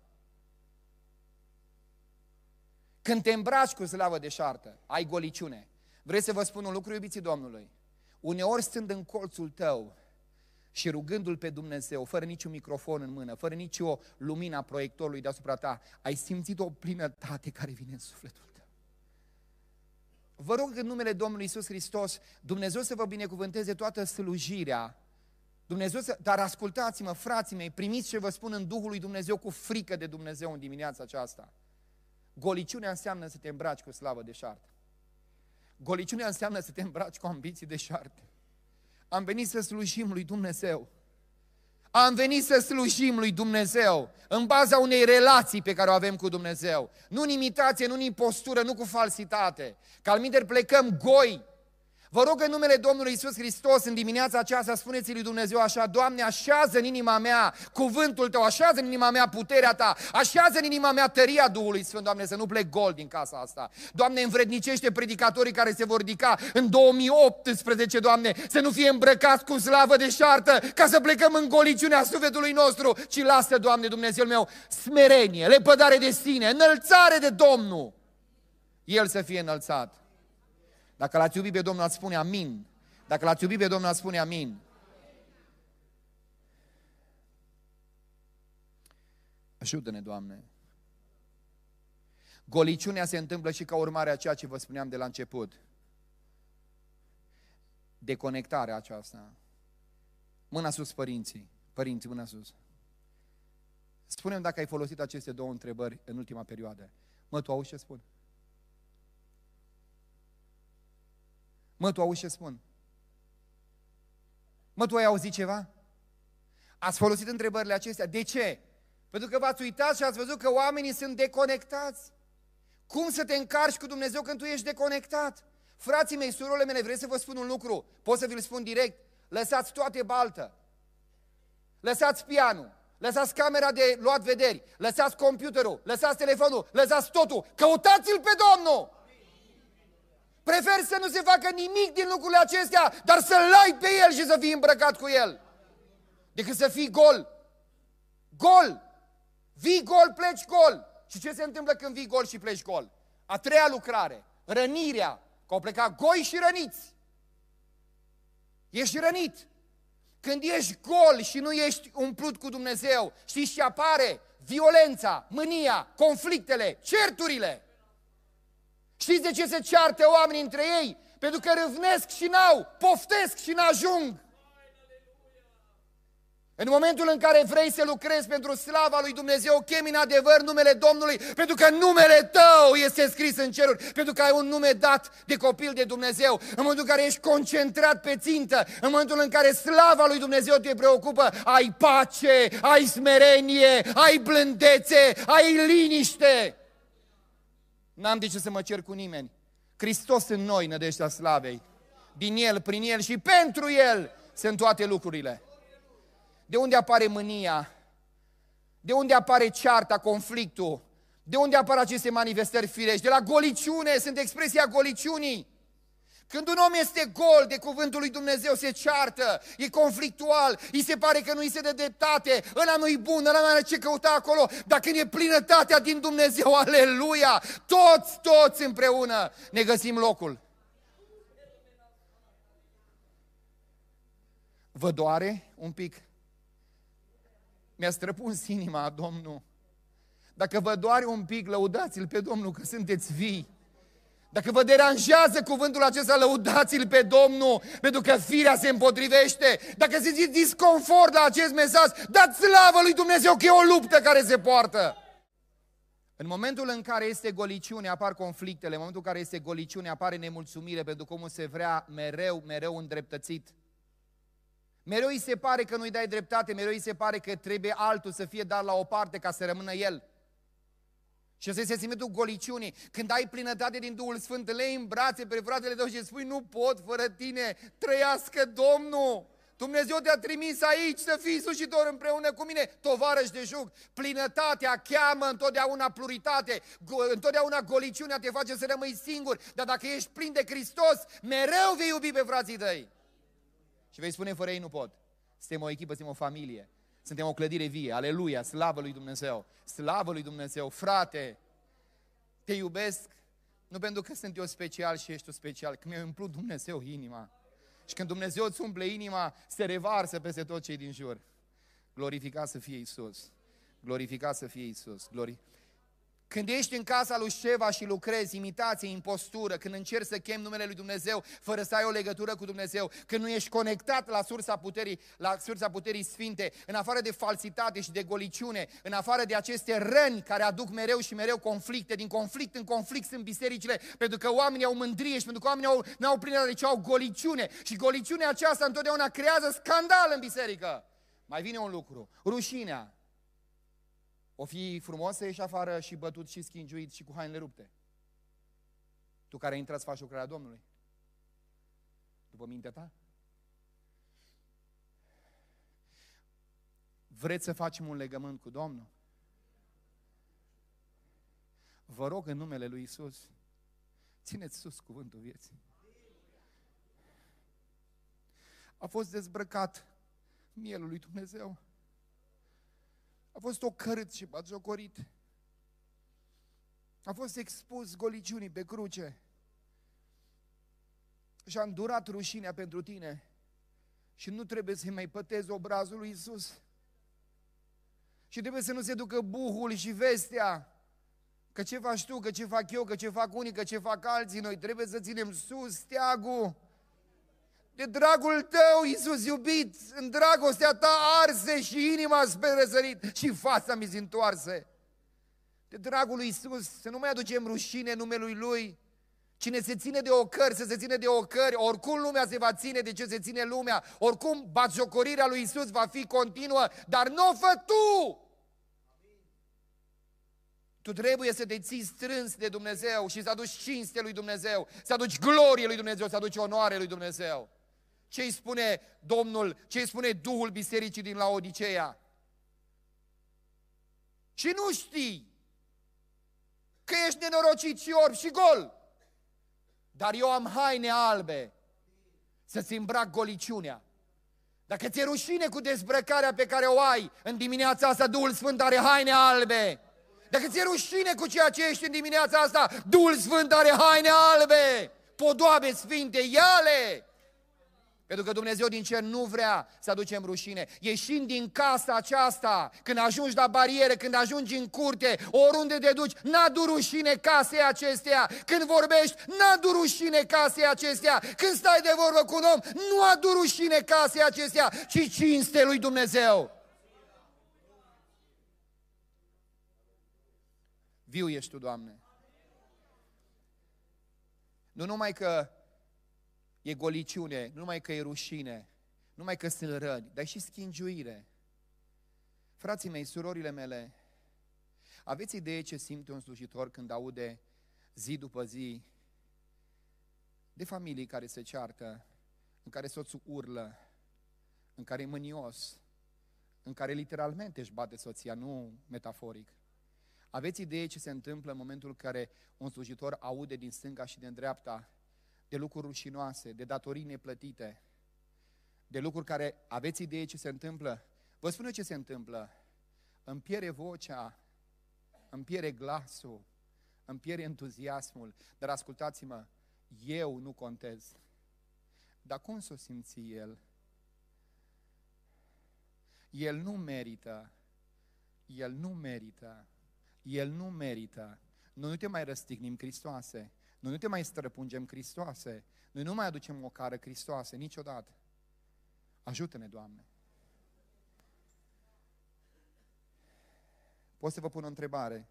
Când te îmbraci cu slavă deșartă, ai goliciune. Vrei să vă spun un lucru, iubiții Domnului? Uneori stând în colțul tău și rugându-L pe Dumnezeu, fără niciun microfon în mână, fără nicio lumină a proiectorului deasupra ta, ai simțit o plinătate care vine în sufletul tău. Vă rog în numele Domnului Iisus Hristos, Dumnezeu să vă binecuvânteze toată slujirea. Dar ascultați-mă, frații mei, primiți ce vă spun în Duhul lui Dumnezeu cu frică de Dumnezeu în dimineața aceasta. Goliciunea înseamnă să te îmbraci cu slavă deșartă. Goliciunea înseamnă să te îmbraci cu ambiții deșarte. Am venit să slujim lui Dumnezeu. Am venit să slujim lui Dumnezeu în baza unei relații pe care o avem cu Dumnezeu. Nu în imitație, nu în impostură, nu cu falsitate. Că alminteri plecăm goi. Vă rog în numele Domnului Iisus Hristos în dimineața aceasta, spuneți lui Dumnezeu așa: Doamne, așează în inima mea cuvântul Tău, așează în inima mea puterea Ta, așează în inima mea tăria Duhului Sfânt, Doamne, să nu plec gol din casa asta. Doamne, învrednicește predicatorii care se vor ridica în 2018, Doamne, să nu fie îmbrăcați cu slavă deșartă, ca să plecăm în goliciunea sufletului nostru, ci lasă, Doamne, Dumnezeul meu, smerenie, lepădare de sine, înălțare de Domnul. El să fie înălțat. Dacă l-ați iubit pe Domnul, ați spune amin. Dacă l-ați iubit pe Domnul, ați spune amin. Ajută-ne, Doamne. Goliciunea se întâmplă și ca urmare a ceea ce vă spuneam de la început. Deconectarea aceasta. Mâna sus, părinții. Părinții, mâna sus. Spune-mi dacă ai folosit aceste două întrebări în ultima perioadă. Mă, tu auzi ce spun? Mă, tu auzi ce spun? Mă, tu ai auzit ceva? Ați folosit întrebările acestea. De ce? Pentru că v-ați uitat și ați văzut că oamenii sunt deconectați. Cum să te încarci cu Dumnezeu când tu ești deconectat? Frații mei, surorile mele, vreți să vă spun un lucru? Pot să vi-l spun direct? Lăsați toate baltă. Lăsați pianul. Lăsați camera de luat vederi. Lăsați computerul. Lăsați telefonul. Lăsați totul. Căutați-L pe Domnul! Prefer să nu se facă nimic din lucrurile acestea, dar să-L ai pe El și să fii îmbrăcat cu El, decât să fii gol. Gol! Vii gol, pleci gol. Și ce se întâmplă când vii gol și pleci gol? A treia lucrare, rănirea, că au plecat goi și răniți. Ești rănit. Când ești gol și nu ești umplut cu Dumnezeu, știți ce apare? Violența, mânia, conflictele, certurile. Știți de ce se ceartă oamenii între ei? Pentru că râvnesc și n-au, poftesc și n-ajung. În momentul în care vrei să lucrezi pentru slava lui Dumnezeu, chemi în adevăr numele Domnului, pentru că numele tău este scris în ceruri, pentru că ai un nume dat de copil de Dumnezeu. În momentul în care ești concentrat pe țintă, în momentul în care slava lui Dumnezeu te preocupă, ai pace, ai smerenie, ai blândețe, ai liniște. N-am de ce să mă cer cu nimeni. Hristos în noi, nădejdea slavei. Din El, prin El și pentru El sunt toate lucrurile. De unde apare mânia? De unde apare cearta, conflictul? De unde apar aceste manifestări firești? De la goliciune, sunt expresia goliciunii. Când un om este gol de cuvântul lui Dumnezeu, se ceartă, e conflictual, îi se pare că nu îi se dă dreptate, ăla nu-i bun, ăla n-are ce căuta acolo, dar când e plinătatea din Dumnezeu, aleluia, toți împreună ne găsim locul. Vă doare un pic? Mi-a străpuns inima, Domnul. Dacă vă doare un pic, lăudați-L pe Domnul că sunteți vii. Dacă vă deranjează cuvântul acesta, lăudați-L pe Domnul, pentru că firea se împotrivește. Dacă simțiți disconfort la acest mesaj, dați slavă lui Dumnezeu că e o luptă care se poartă. În momentul în care este goliciune, apar conflictele. În momentul în care este goliciune, apare nemulțumire, pentru că omul se vrea mereu îndreptățit. Mereu îi se pare că nu-i dai dreptate, mereu îi se pare că trebuie altul să fie dat la o parte ca să rămână el. Și ăsta este sentimentul goliciunii. Când ai plinătate din Duhul Sfânt, le iei în brațe pe fratele tău și spui, nu pot fără tine, trăiască Domnul! Dumnezeu te-a trimis aici să fii slujitor împreună cu mine, tovarăș de juc. Plinătatea cheamă întotdeauna pluritate, întotdeauna goliciunea te face să rămâi singur, dar dacă ești plin de Hristos, mereu vei iubi pe frații tăi. Și vei spune, fără ei nu pot. Suntem o echipă, suntem o familie. Suntem o clădire vie, aleluia, slavă lui Dumnezeu, slavă lui Dumnezeu. Frate, te iubesc, nu pentru că sunt eu special și ești tu special, că mi-a umplut Dumnezeu inima. Și când Dumnezeu îți umple inima, se revarsă peste tot cei din jur. Glorificat să fie Iisus, glorificat să fie Iisus, Când ești în casa lui Șeva și lucrezi, imitație, impostură, când încerci să chemi numele lui Dumnezeu fără să ai o legătură cu Dumnezeu, când nu ești conectat la sursa puterii sfinte, în afară de falsitate și de goliciune, în afară de aceste răni care aduc mereu și mereu conflicte, din conflict în conflict sunt bisericile, pentru că oamenii au mândrie și pentru că oamenii n-au plinătate, ci au goliciune. Și goliciunea aceasta întotdeauna creează scandal în biserică. Mai vine un lucru, rușinea. O fi frumos să ieși afară și bătut și schingiuit și cu hainele rupte. Tu care ai intrat să faci lucrarea Domnului. După mintea ta? Vreți să facem un legământ cu Domnul? Vă rog în numele lui Iisus, țineți sus cuvântul vieții. A fost dezbrăcat mielul lui Dumnezeu. A fost ocărât și batjocorit. A fost expus goliciunii pe cruce. Și a îndurat rușinea pentru tine. Și nu trebuie să-i mai pătezi obrazul lui Iisus. Și trebuie să nu se ducă buhul și vestea. Că ce faci tu, că ce fac eu, că ce fac unii, că ce fac alții. Noi trebuie să ținem sus steagul. De dragul tău, Iisus iubit, în dragostea ta arse și inima spre răsărit și fața mi se întoarse. De dragul lui Iisus, să nu mai aducem rușine numelui Lui. Cine se ține de ocări, să se ține de ocări. Oricum lumea se va ține de ce se ține lumea. Oricum batjocorirea lui Iisus va fi continuă, dar nu o fă tu! Tu trebuie să te ții strâns de Dumnezeu și să aduci cinste lui Dumnezeu, să aduci glorie lui Dumnezeu, să aduci onoare lui Dumnezeu. Ce îi spune Domnul, ce îi spune Duhul Bisericii din Laodiceea? Și nu știi că ești nenorocit și orb și gol, dar eu am haine albe să-ți îmbrac goliciunea. Dacă ți-e rușine cu dezbrăcarea pe care o ai, în dimineața asta Duhul Sfânt are haine albe. Dacă ți-e rușine cu ceea ce ești în dimineața asta, Duhul Sfânt are haine albe, podoabe sfinte, ia-le! Pentru că Dumnezeu din cer nu vrea să aducem rușine. Ieșind din casa aceasta, când ajungi la barieră, când ajungi în curte, oriunde te duci, n-adu rușine casei acesteia. Când vorbești, n-adu rușine casei acesteia. Când stai de vorbă cu un om, nu adu rușine casei acesteia, ci cinste lui Dumnezeu. Viu ești tu, Doamne. Nu numai că e goliciune, nu numai că e rușine, nu numai că sunt răni, dar și schingiuire. Frații mei, surorile mele, aveți idee ce simte un slujitor când aude zi după zi de familii care se ceartă, în care soțul urlă, în care e mânios, în care literalmente își bate soția, nu metaforic. Aveți idee ce se întâmplă în momentul în care un slujitor aude din stânga și din dreapta de lucruri rușinoase, de datorii neplătite, de lucruri care, aveți idee ce se întâmplă? Vă spun eu ce se întâmplă. Îmi pierde vocea, îmi pierde glasul, îmi pierde entuziasmul, dar ascultați-mă, eu nu contez. Dar cum s-o simți el? El nu merită, El nu merită. Noi nu te mai răstignim, Hristoase. Noi nu te mai străpungem, Hristoase. Noi nu mai aducem o cară, Hristoase, niciodată. Ajută-ne, Doamne. Pot să vă pun o întrebare?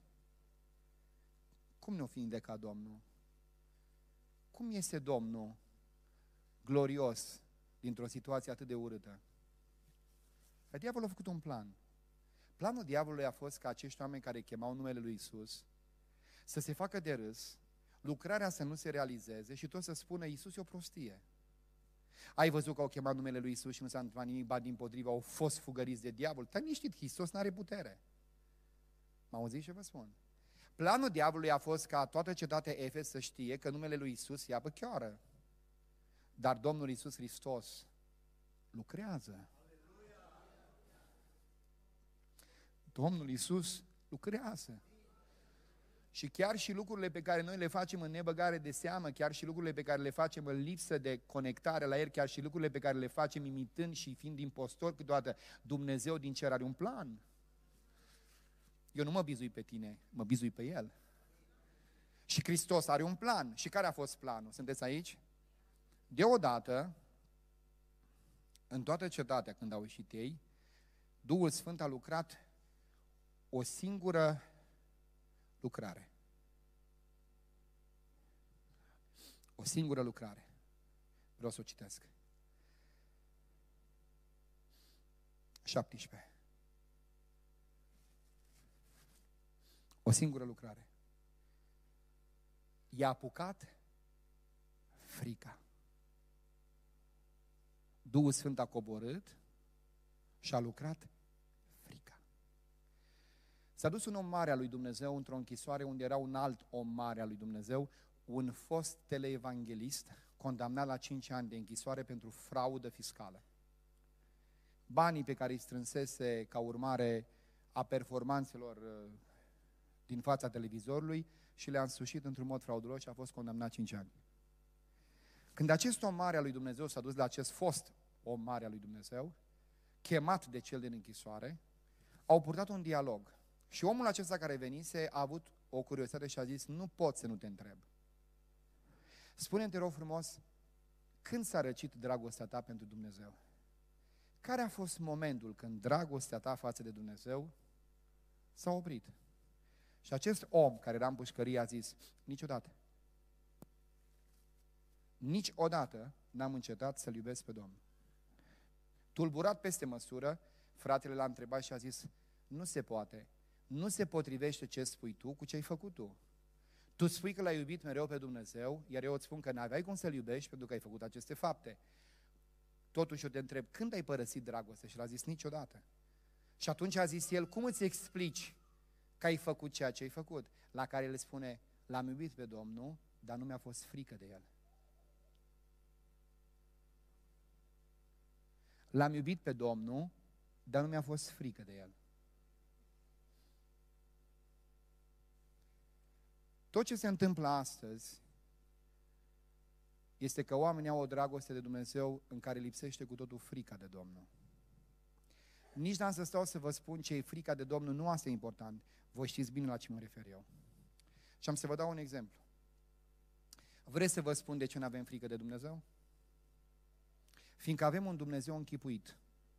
Cum ne-o fi vindecat Domnul? Cum este Domnul glorios dintr-o situație atât de urâtă? Diavolul a făcut un plan. Planul diavolului a fost ca acești oameni care chemau numele lui Iisus să se facă de râs, lucrarea să nu se realizeze și tot să spună Iisus e o prostie. Ai văzut că au chemat numele lui Iisus și nu s-a întâmplat nimic, ba dimpotrivă, au fost fugăriți de diavol. Te-ai liniștit, Hristos n-are putere. M-auziți ce vă spun? Planul diavolului a fost ca toată cetatea Efes să știe că numele lui Iisus ia pe chioară. Dar Domnul Iisus Hristos lucrează. Domnul Iisus lucrează. Și chiar și lucrurile pe care noi le facem în nebăgare de seamă, chiar și lucrurile pe care le facem în lipsă de conectare la El, chiar și lucrurile pe care le facem imitând și fiind impostori, câteodată Dumnezeu din cer are un plan. Eu nu mă bizui pe tine, mă bizui pe El. Și Hristos are un plan. Și care a fost planul? Sunteți aici? Deodată, în toată cetatea, când au ieșit ei, Duhul Sfânt a lucrat o singură lucrare. O singură lucrare. Vreau să o citesc. 17. O singură lucrare. I-a apucat frica. Duhul Sfânt a coborât și a lucrat frica. S-a dus un om mare al lui Dumnezeu într-o închisoare unde era un alt om mare al lui Dumnezeu, un fost teleevanghelist, condamnat la 5 ani de închisoare pentru fraudă fiscală. Banii pe care îi strânsese ca urmare a performanțelor din fața televizorului și le-a însușit într-un mod fraudulos și a fost condamnat 5 ani. Când acest om mare al lui Dumnezeu s-a dus la acest fost om mare al lui Dumnezeu, chemat de cel din închisoare, au purtat un dialog. Și omul acesta care venise a avut o curiozitate și a zis, nu pot să nu te întreb. Spune-mi, te rog frumos, când s-a răcit dragostea ta pentru Dumnezeu? Care a fost momentul când dragostea ta față de Dumnezeu s-a oprit? Și acest om care era în pușcărie a zis, niciodată. Niciodată n-am încetat să-L iubesc pe Domnul. Tulburat peste măsură, fratele l-a întrebat și a zis, nu se poate, nu se potrivește ce spui tu cu ce ai făcut tu. Tu spui că l-ai iubit mereu pe Dumnezeu, iar eu îți spun că n-aveai cum să-L iubești pentru că ai făcut aceste fapte. Totuși eu te întreb, când ai părăsit dragostea? Și l-a zis, niciodată. Și atunci a zis el, cum îți explici că ai făcut ceea ce ai făcut? La care el spune, l-am iubit pe Domnul, dar nu mi-a fost frică de El. L-am iubit pe Domnul, dar nu mi-a fost frică de El. Tot ce se întâmplă astăzi este că oamenii au o dragoste de Dumnezeu în care lipsește cu totul frica de Domnul. Nici n-am să stau să vă spun ce e frica de Domnul, nu asta e important. Voi știți bine la ce mă refer eu. Și am să vă dau un exemplu. Vreți să vă spun de ce nu avem frică de Dumnezeu? Fiindcă avem un Dumnezeu închipuit.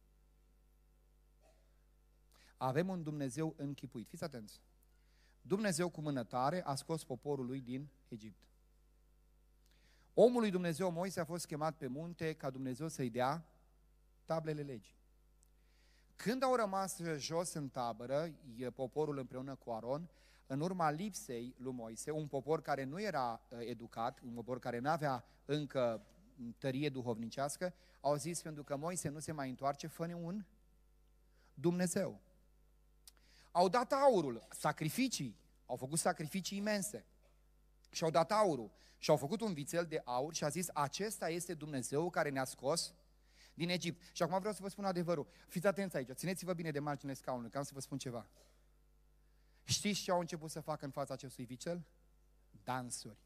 Avem un Dumnezeu închipuit. Fiți atenți. Dumnezeu cu mână tare a scos poporul lui din Egipt. Omul lui Dumnezeu Moise a fost chemat pe munte ca Dumnezeu să-i dea tablele legii. Când au rămas jos în tabără, poporul împreună cu Aron, în urma lipsei lui Moise, un popor care nu era educat, un popor care nu avea încă tărie duhovnicească, au zis, pentru că Moise nu se mai întoarce, fă-ne un Dumnezeu. Au dat aurul, sacrificii, au făcut sacrificii imense și au dat aurul și au făcut un vițel de aur și a zis, acesta este Dumnezeu care ne-a scos din Egipt. Și acum vreau să vă spun adevărul. Fiți atenți aici, țineți-vă bine de marginile scaunului, că am să vă spun ceva. Știți ce au început să facă în fața acestui vițel? Dansuri.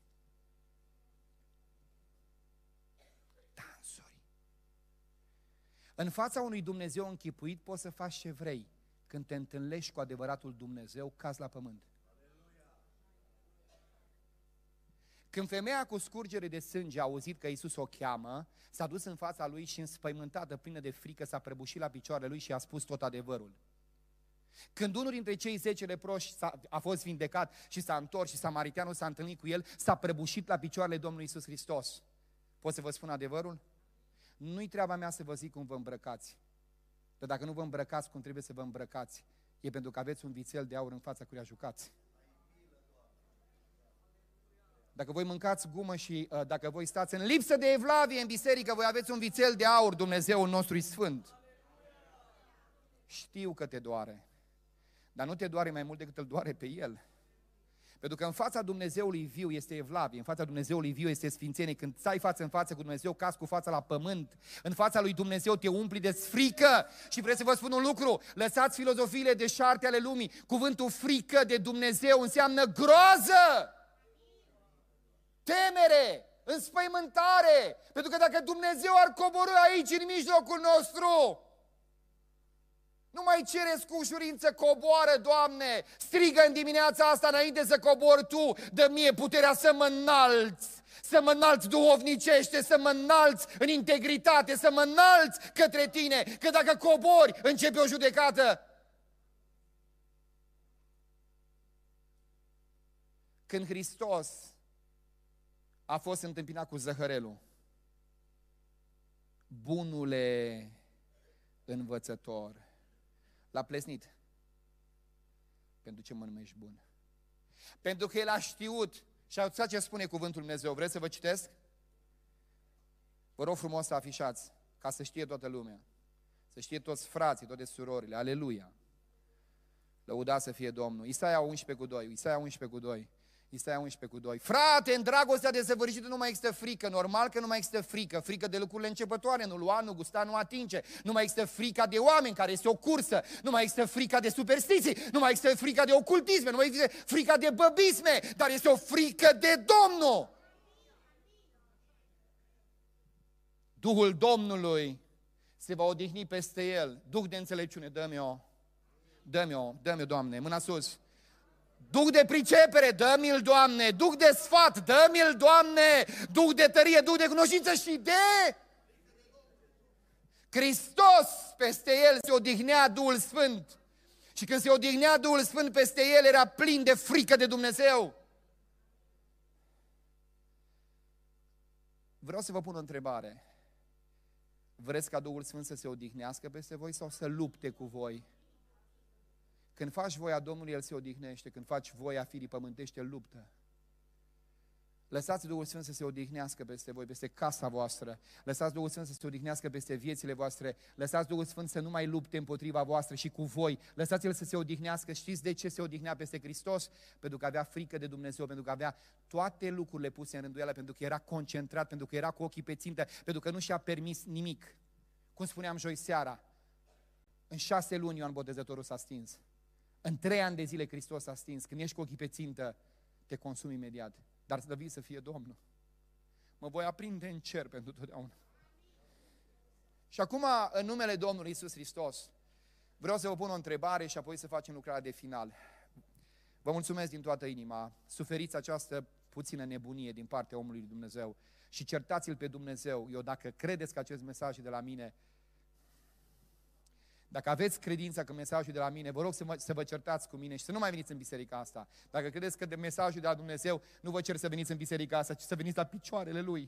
Dansuri. În fața unui Dumnezeu închipuit poți să faci ce vrei, când te întâlnești cu adevăratul Dumnezeu, cazi la pământ. Când femeia cu scurgere de sânge a auzit că Iisus o cheamă, s-a dus în fața lui și înspăimântată, plină de frică, s-a prăbușit la picioarele lui și a spus tot adevărul. Când unul dintre cei 10 leproși a fost vindecat și s-a întors și samariteanul s-a întâlnit cu el, s-a prăbușit la picioarele Domnului Iisus Hristos. Pot să vă spun adevărul? Nu-i treaba mea să vă zic cum vă îmbrăcați. Dar dacă nu vă îmbrăcați cum trebuie să vă îmbrăcați, e pentru că aveți un vițel de aur în fața căruia jucați. Dacă voi mâncați gumă și dacă voi stați în lipsă de evlavie în biserică, voi aveți un vițel de aur, Dumnezeul nostru e sfânt. Știu că te doare, dar nu te doare mai mult decât îl doare pe El. Pentru că în fața Dumnezeului viu este evlavie, în fața Dumnezeului viu este sfințenie. Când stai față în față cu Dumnezeu, cazi cu fața la pământ. În fața lui Dumnezeu te umpli de frică. Și vreau să vă spun un lucru, lăsați filozofiile deșarte ale lumii. Cuvântul frică de Dumnezeu înseamnă groază, temere, înspăimântare. Pentru că dacă Dumnezeu ar coborî aici în mijlocul nostru, nu mai cereți cu ușurință, coboară, Doamne, strigă în dimineața asta înainte să cobori Tu, dă mie puterea să mă înalți duhovnicește, să mă înalți în integritate, să mă înalți către Tine, că dacă cobori, începe o judecată. Când Hristos a fost întâmpinat cu zăhărelul, bunule învățător, l-a plesnit. Pentru ce mă numești bun? Pentru că el a știut. Și auziți ce spune cuvântul Dumnezeu. Vreți să vă citesc? Vă rog frumos să afișați, ca să știe toată lumea. Să știe toți frații, toate surorile. Aleluia! Lăudați să fie Domnul. Isaia 11:2. Isaia 11:2. Isaia 11:2. Frate, în dragostea desăvârșită nu mai există frică. Normal că nu mai există frică. Frică de lucrurile începătoare, nu lua, nu gusta, nu atinge. Nu mai există frica de oameni, care este o cursă. Nu mai există frica de superstiții. Nu mai există frica de ocultisme. Nu mai există frica de băbisme. Dar este o frică de Domnul. Duhul Domnului se va odihni peste el. Duh de înțelepciune, dă-mi-o. Dă-mi-o, Doamne, mâna sus. Duh de pricepere, dă-mi-l, Doamne. Duh de sfat, dă-mi-l, Doamne. Duh de tărie, Duh de cunoștință și de Hristos. Peste el se odihnea Duhul Sfânt. Și când se odihnea Duhul Sfânt peste el, era plin de frică de Dumnezeu. Vreau să vă pun o întrebare. Vreți ca Duhul Sfânt să se odihnească peste voi sau să lupte cu voi? Când faci voia Domnului, El se odihnește. Când faci voia firii pământești, El luptă. Lăsați Duhul Sfânt să se odihnească peste voi, peste casa voastră. Lăsați Duhul Sfânt să se odihnească peste viețile voastre. Lăsați Duhul Sfânt să nu mai lupte împotriva voastră și cu voi. Lăsați-El să se odihnească. Știți de ce se odihnea peste Hristos? Pentru că avea frică de Dumnezeu, pentru că avea toate lucrurile puse în rânduială, pentru că era concentrat, pentru că era cu ochii pe țintă, pentru că nu și-a permis nimic. Cum spuneam joi seara, în 6 luni Ioan Botezătorul s-a stins. În 3 ani de zile Hristos s-a stins. Când ești cu ochii pe țintă, te consumi imediat. Dar slăvit să fie Domnul. Mă voi aprinde în cer pentru totdeauna. Și acum, în numele Domnului Iisus Hristos, vreau să vă pun o întrebare și apoi să facem lucrarea de final. Vă mulțumesc din toată inima. Suferiți această puțină nebunie din partea omului lui Dumnezeu și certați-l pe Dumnezeu. Eu, dacă credeți că acest mesaj e de la mine, dacă aveți credința că mesajul e de la mine, vă rog să vă certați cu mine și să nu mai veniți în biserica asta. Dacă credeți că de mesajul de la Dumnezeu, nu vă cer să veniți în biserica asta, ci să veniți la picioarele Lui.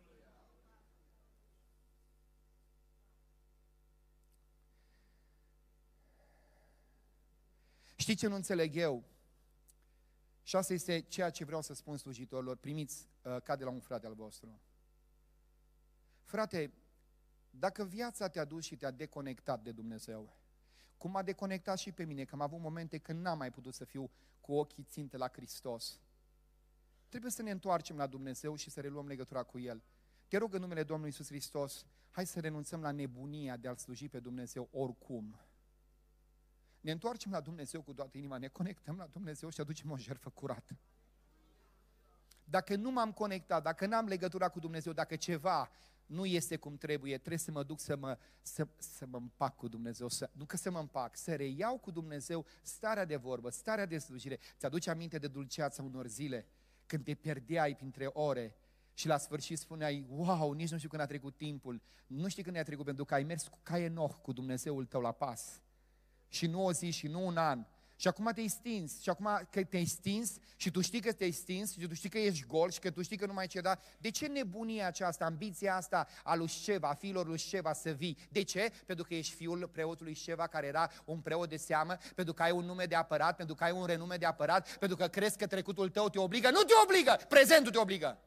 Știți ce nu înțeleg eu? Și asta este ceea ce vreau să spun slujitorilor. Primiți ca de la un frate al vostru. Frate, dacă viața te-a dus și te-a deconectat de Dumnezeu, cum m-a deconectat și pe mine, că am avut momente când n-am mai putut să fiu cu ochii țintă la Hristos, trebuie să ne întoarcem la Dumnezeu și să reluăm legătura cu El. Te rog în numele Domnului Iisus Hristos, hai să renunțăm la nebunia de a-L sluji pe Dumnezeu oricum. Ne întoarcem la Dumnezeu cu toată inima, ne conectăm la Dumnezeu și aducem o jertfă curată. Dacă nu m-am conectat, dacă n-am legătura cu Dumnezeu, dacă ceva nu este cum trebuie să mă duc să mă împac cu Dumnezeu, nu că să mă împac, să reiau cu Dumnezeu starea de vorbă, starea de slujire. Ți-aduce aminte de dulceața unor zile, când te pierdeai printre ore și la sfârșit spuneai, wow, nici nu știu când a trecut timpul, nu știi când a trecut, pentru că ai mers ca Enoch cu Dumnezeul tău la pas. Și nu o zi și nu un an. Și acum te-ai stins, și acum că te-ai stins și tu știi că te-ai stins și tu știi că ești gol și că tu știi că nu mai ceda, de ce nebunia aceasta, ambiția asta a lui Șeva, a fiilor lui Șeva să vii? De ce? Pentru că ești fiul preotului Șeva, care era un preot de seamă, pentru că ai un nume de apărat, pentru că ai un renume de apărat, pentru că crezi că trecutul tău te obligă. Nu te obligă! Prezentul te obligă!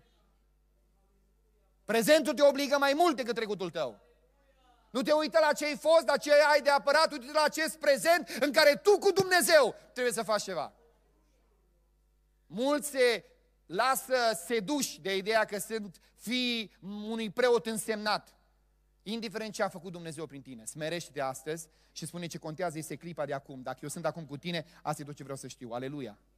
Prezentul te obligă mai mult decât trecutul tău. Nu te uita la ce ai fost, la ce ai de apărat, uite la acest prezent în care tu cu Dumnezeu trebuie să faci ceva. Mulți se lasă seduși de ideea că sunt fiii unui preot însemnat. Indiferent ce a făcut Dumnezeu prin tine, smerește-te astăzi și spune ce contează este clipa de acum. Dacă eu sunt acum cu tine, asta e tot ce vreau să știu. Aleluia!